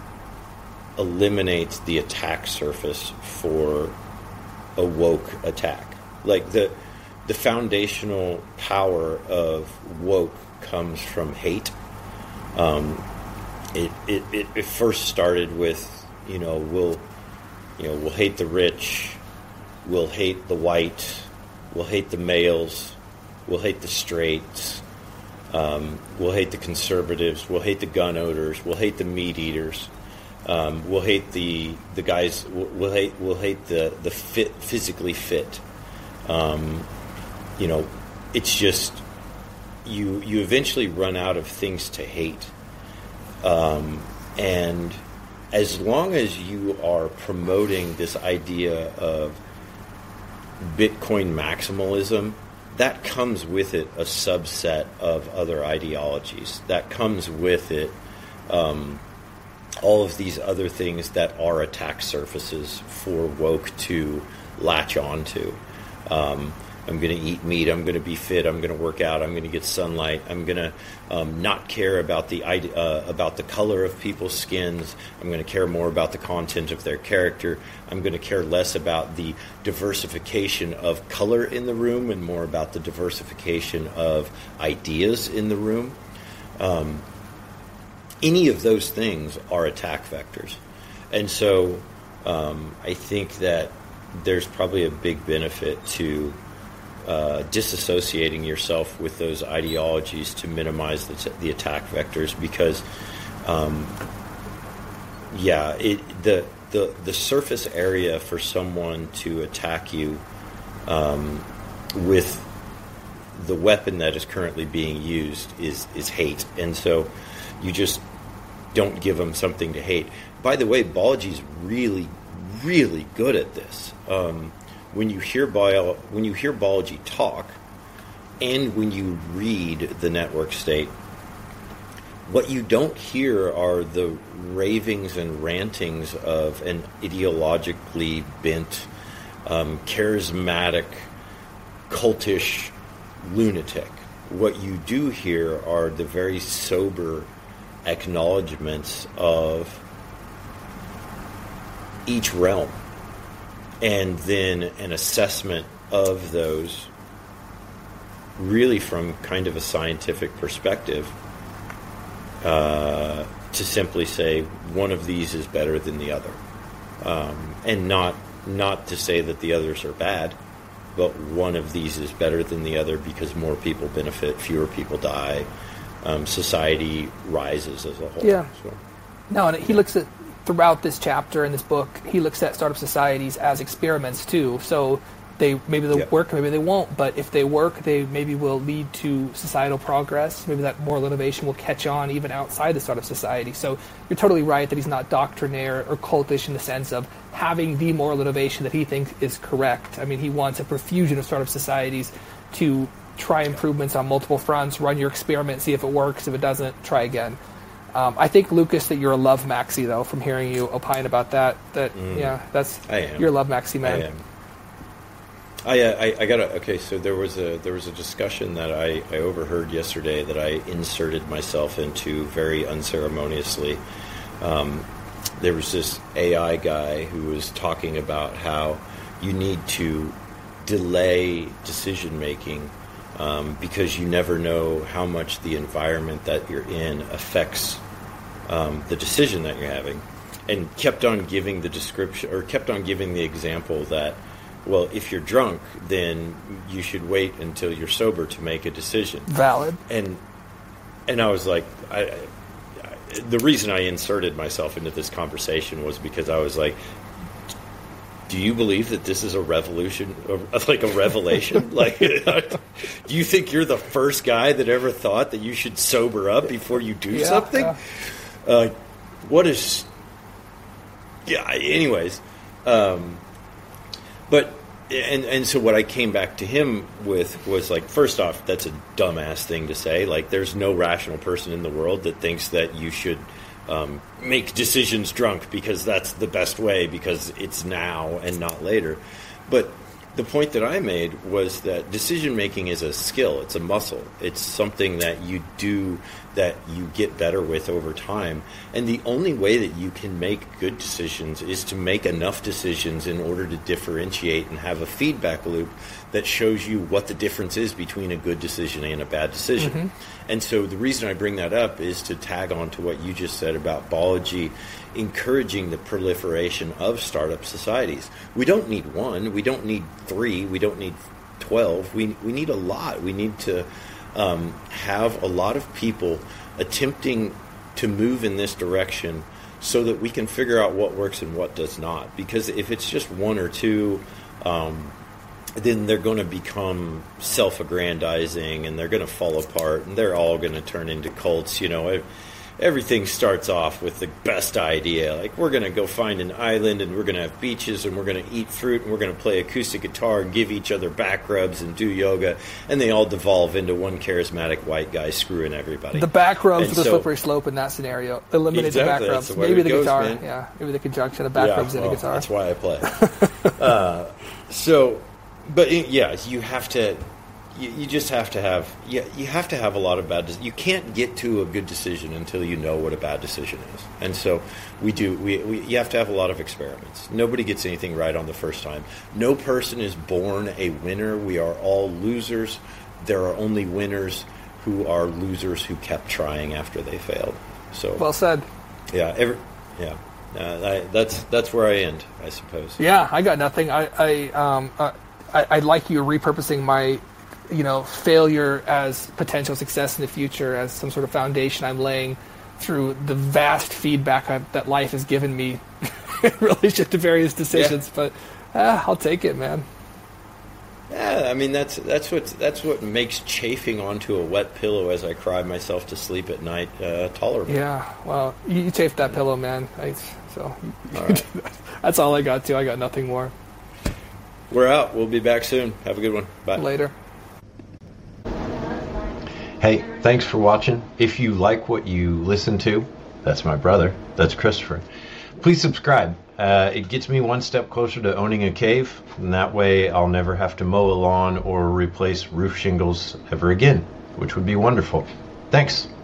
eliminates the attack surface for a woke attack. Like the the foundational power of woke comes from hate. Um, it, it, it, it first started with, you know, we'll, you know, we'll hate the rich, we'll hate the white, we'll hate the males, we'll hate the straights, um, we'll hate the conservatives, we'll hate the gun owners, we'll hate the meat eaters, um, we'll hate the the guys, we'll, we'll hate we'll hate the the fit physically fit. Um, you know, it's just you you eventually run out of things to hate, um, and as long as you are promoting this idea of Bitcoin maximalism, that comes with it a subset of other ideologies. That comes with it um, all of these other things that are attack surfaces for woke to latch onto. Um, I'm going to eat meat. I'm going to be fit. I'm going to work out. I'm going to get sunlight. I'm going to um, not care about the uh, about the color of people's skins. I'm going to care more about the content of their character. I'm going to care less about the diversification of color in the room and more about the diversification of ideas in the room. Um, any of those things are attack vectors. And so um, I think that there's probably a big benefit to Uh, disassociating yourself with those ideologies to minimize the, t- the attack vectors, because, um, yeah, it, the the the surface area for someone to attack you um, with the weapon that is currently being used is is hate, and so you just don't give them something to hate. By the way, Balaji's really, really good at this. Um, When you hear bio, when you hear Balaji talk, and when you read the Network State, what you don't hear are the ravings and rantings of an ideologically bent, um, charismatic, cultish lunatic. What you do hear are the very sober acknowledgments of each realm, and then an assessment of those really from kind of a scientific perspective, uh, to simply say one of these is better than the other. Um, and not not to say that the others are bad, but one of these is better than the other because more people benefit, fewer people die, um, society rises as a whole. Yeah. So, no, and he looks at, throughout this chapter in this book, he looks at startup societies as experiments too. So they maybe they'll yep. work, maybe they won't. But if they work, they maybe will lead to societal progress. Maybe that moral innovation will catch on even outside the startup society. So you're totally right that he's not doctrinaire or cultish in the sense of having the moral innovation that he thinks is correct. I mean, he wants a profusion of startup societies to try improvements on multiple fronts, run your experiment, see if it works. If it doesn't, try again. Um, I think, Lucas, that you're a love maxi, though, from hearing you opine about that. That mm. yeah, that's I am. You're a love maxi man. I am. I, I I got a okay. So there was a there was a discussion that I, I overheard yesterday that I inserted myself into very unceremoniously. Um, there was this A I guy who was talking about how you need to delay decision making um, because you never know how much the environment that you're in affects um, the decision that you're having, and kept on giving the description or kept on giving the example that, well, if you're drunk, then you should wait until you're sober to make a decision. Valid. And and I was like, I, I, the reason I inserted myself into this conversation was because I was like, do you believe that this is a revolution, like a revelation? Like, do you think you're the first guy that ever thought that you should sober up before you do yeah, something? Yeah. Uh, what is... Yeah, anyways... Um, But and and so what I came back to him with was like, first off, that's a dumbass thing to say. Like, there's no rational person in the world that thinks that you should um, make decisions drunk because that's the best way because it's now and not later. But the point that I made was that decision making is a skill. It's a muscle. It's something that you do that you get better with over time. And the only way that you can make good decisions is to make enough decisions in order to differentiate and have a feedback loop that shows you what the difference is between a good decision and a bad decision. Mm-hmm. And so the reason I bring that up is to tag on to what you just said about Balaji encouraging the proliferation of startup societies. We don't need one. We don't need three. We don't need twelve. We we need a lot. We need to um, have a lot of people attempting to move in this direction so that we can figure out what works and what does not. Because if it's just one or two, um, then they're going to become self-aggrandizing and they're going to fall apart and they're all going to turn into cults. You know, everything starts off with the best idea. Like, we're going to go find an island and we're going to have beaches and we're going to eat fruit and we're going to play acoustic guitar and give each other back rubs and do yoga. And they all devolve into one charismatic white guy screwing everybody. The back rubs and with so, a slippery slope in that scenario. Eliminate exactly, the back rubs. the Maybe the goes, guitar. Man. Yeah, maybe the conjunction of back yeah, rubs and well, a guitar. That's why I play. uh, so, but yeah, you have to... You, you just have to have you, you have to have a lot of bad decisions. You can't get to a good decision until you know what a bad decision is. And so we do. We, we you have to have a lot of experiments. Nobody gets anything right on the first time. No person is born a winner. We are all losers. There are only winners who are losers who kept trying after they failed. So well said. Yeah. Every, yeah. Uh, I, that's that's where I end, I suppose. Yeah, I got nothing. I I um uh, I, I like you repurposing my. You know, failure as potential success in the future, as some sort of foundation I'm laying through the vast feedback I've, that life has given me in relation to various decisions. Yeah. But ah, I'll take it, man. Yeah, I mean that's that's what that's what makes chafing onto a wet pillow as I cry myself to sleep at night uh, tolerable. Yeah, well, you, you chafed that pillow, man. I, so all right. That's all I got. Too. I got nothing more. We're out. We'll be back soon. Have a good one. Bye. Later. Hey, thanks for watching. If you like what you listen to, that's my brother, that's Christopher, please subscribe. Uh, it gets me one step closer to owning a cave, and that way I'll never have to mow a lawn or replace roof shingles ever again, which would be wonderful. Thanks.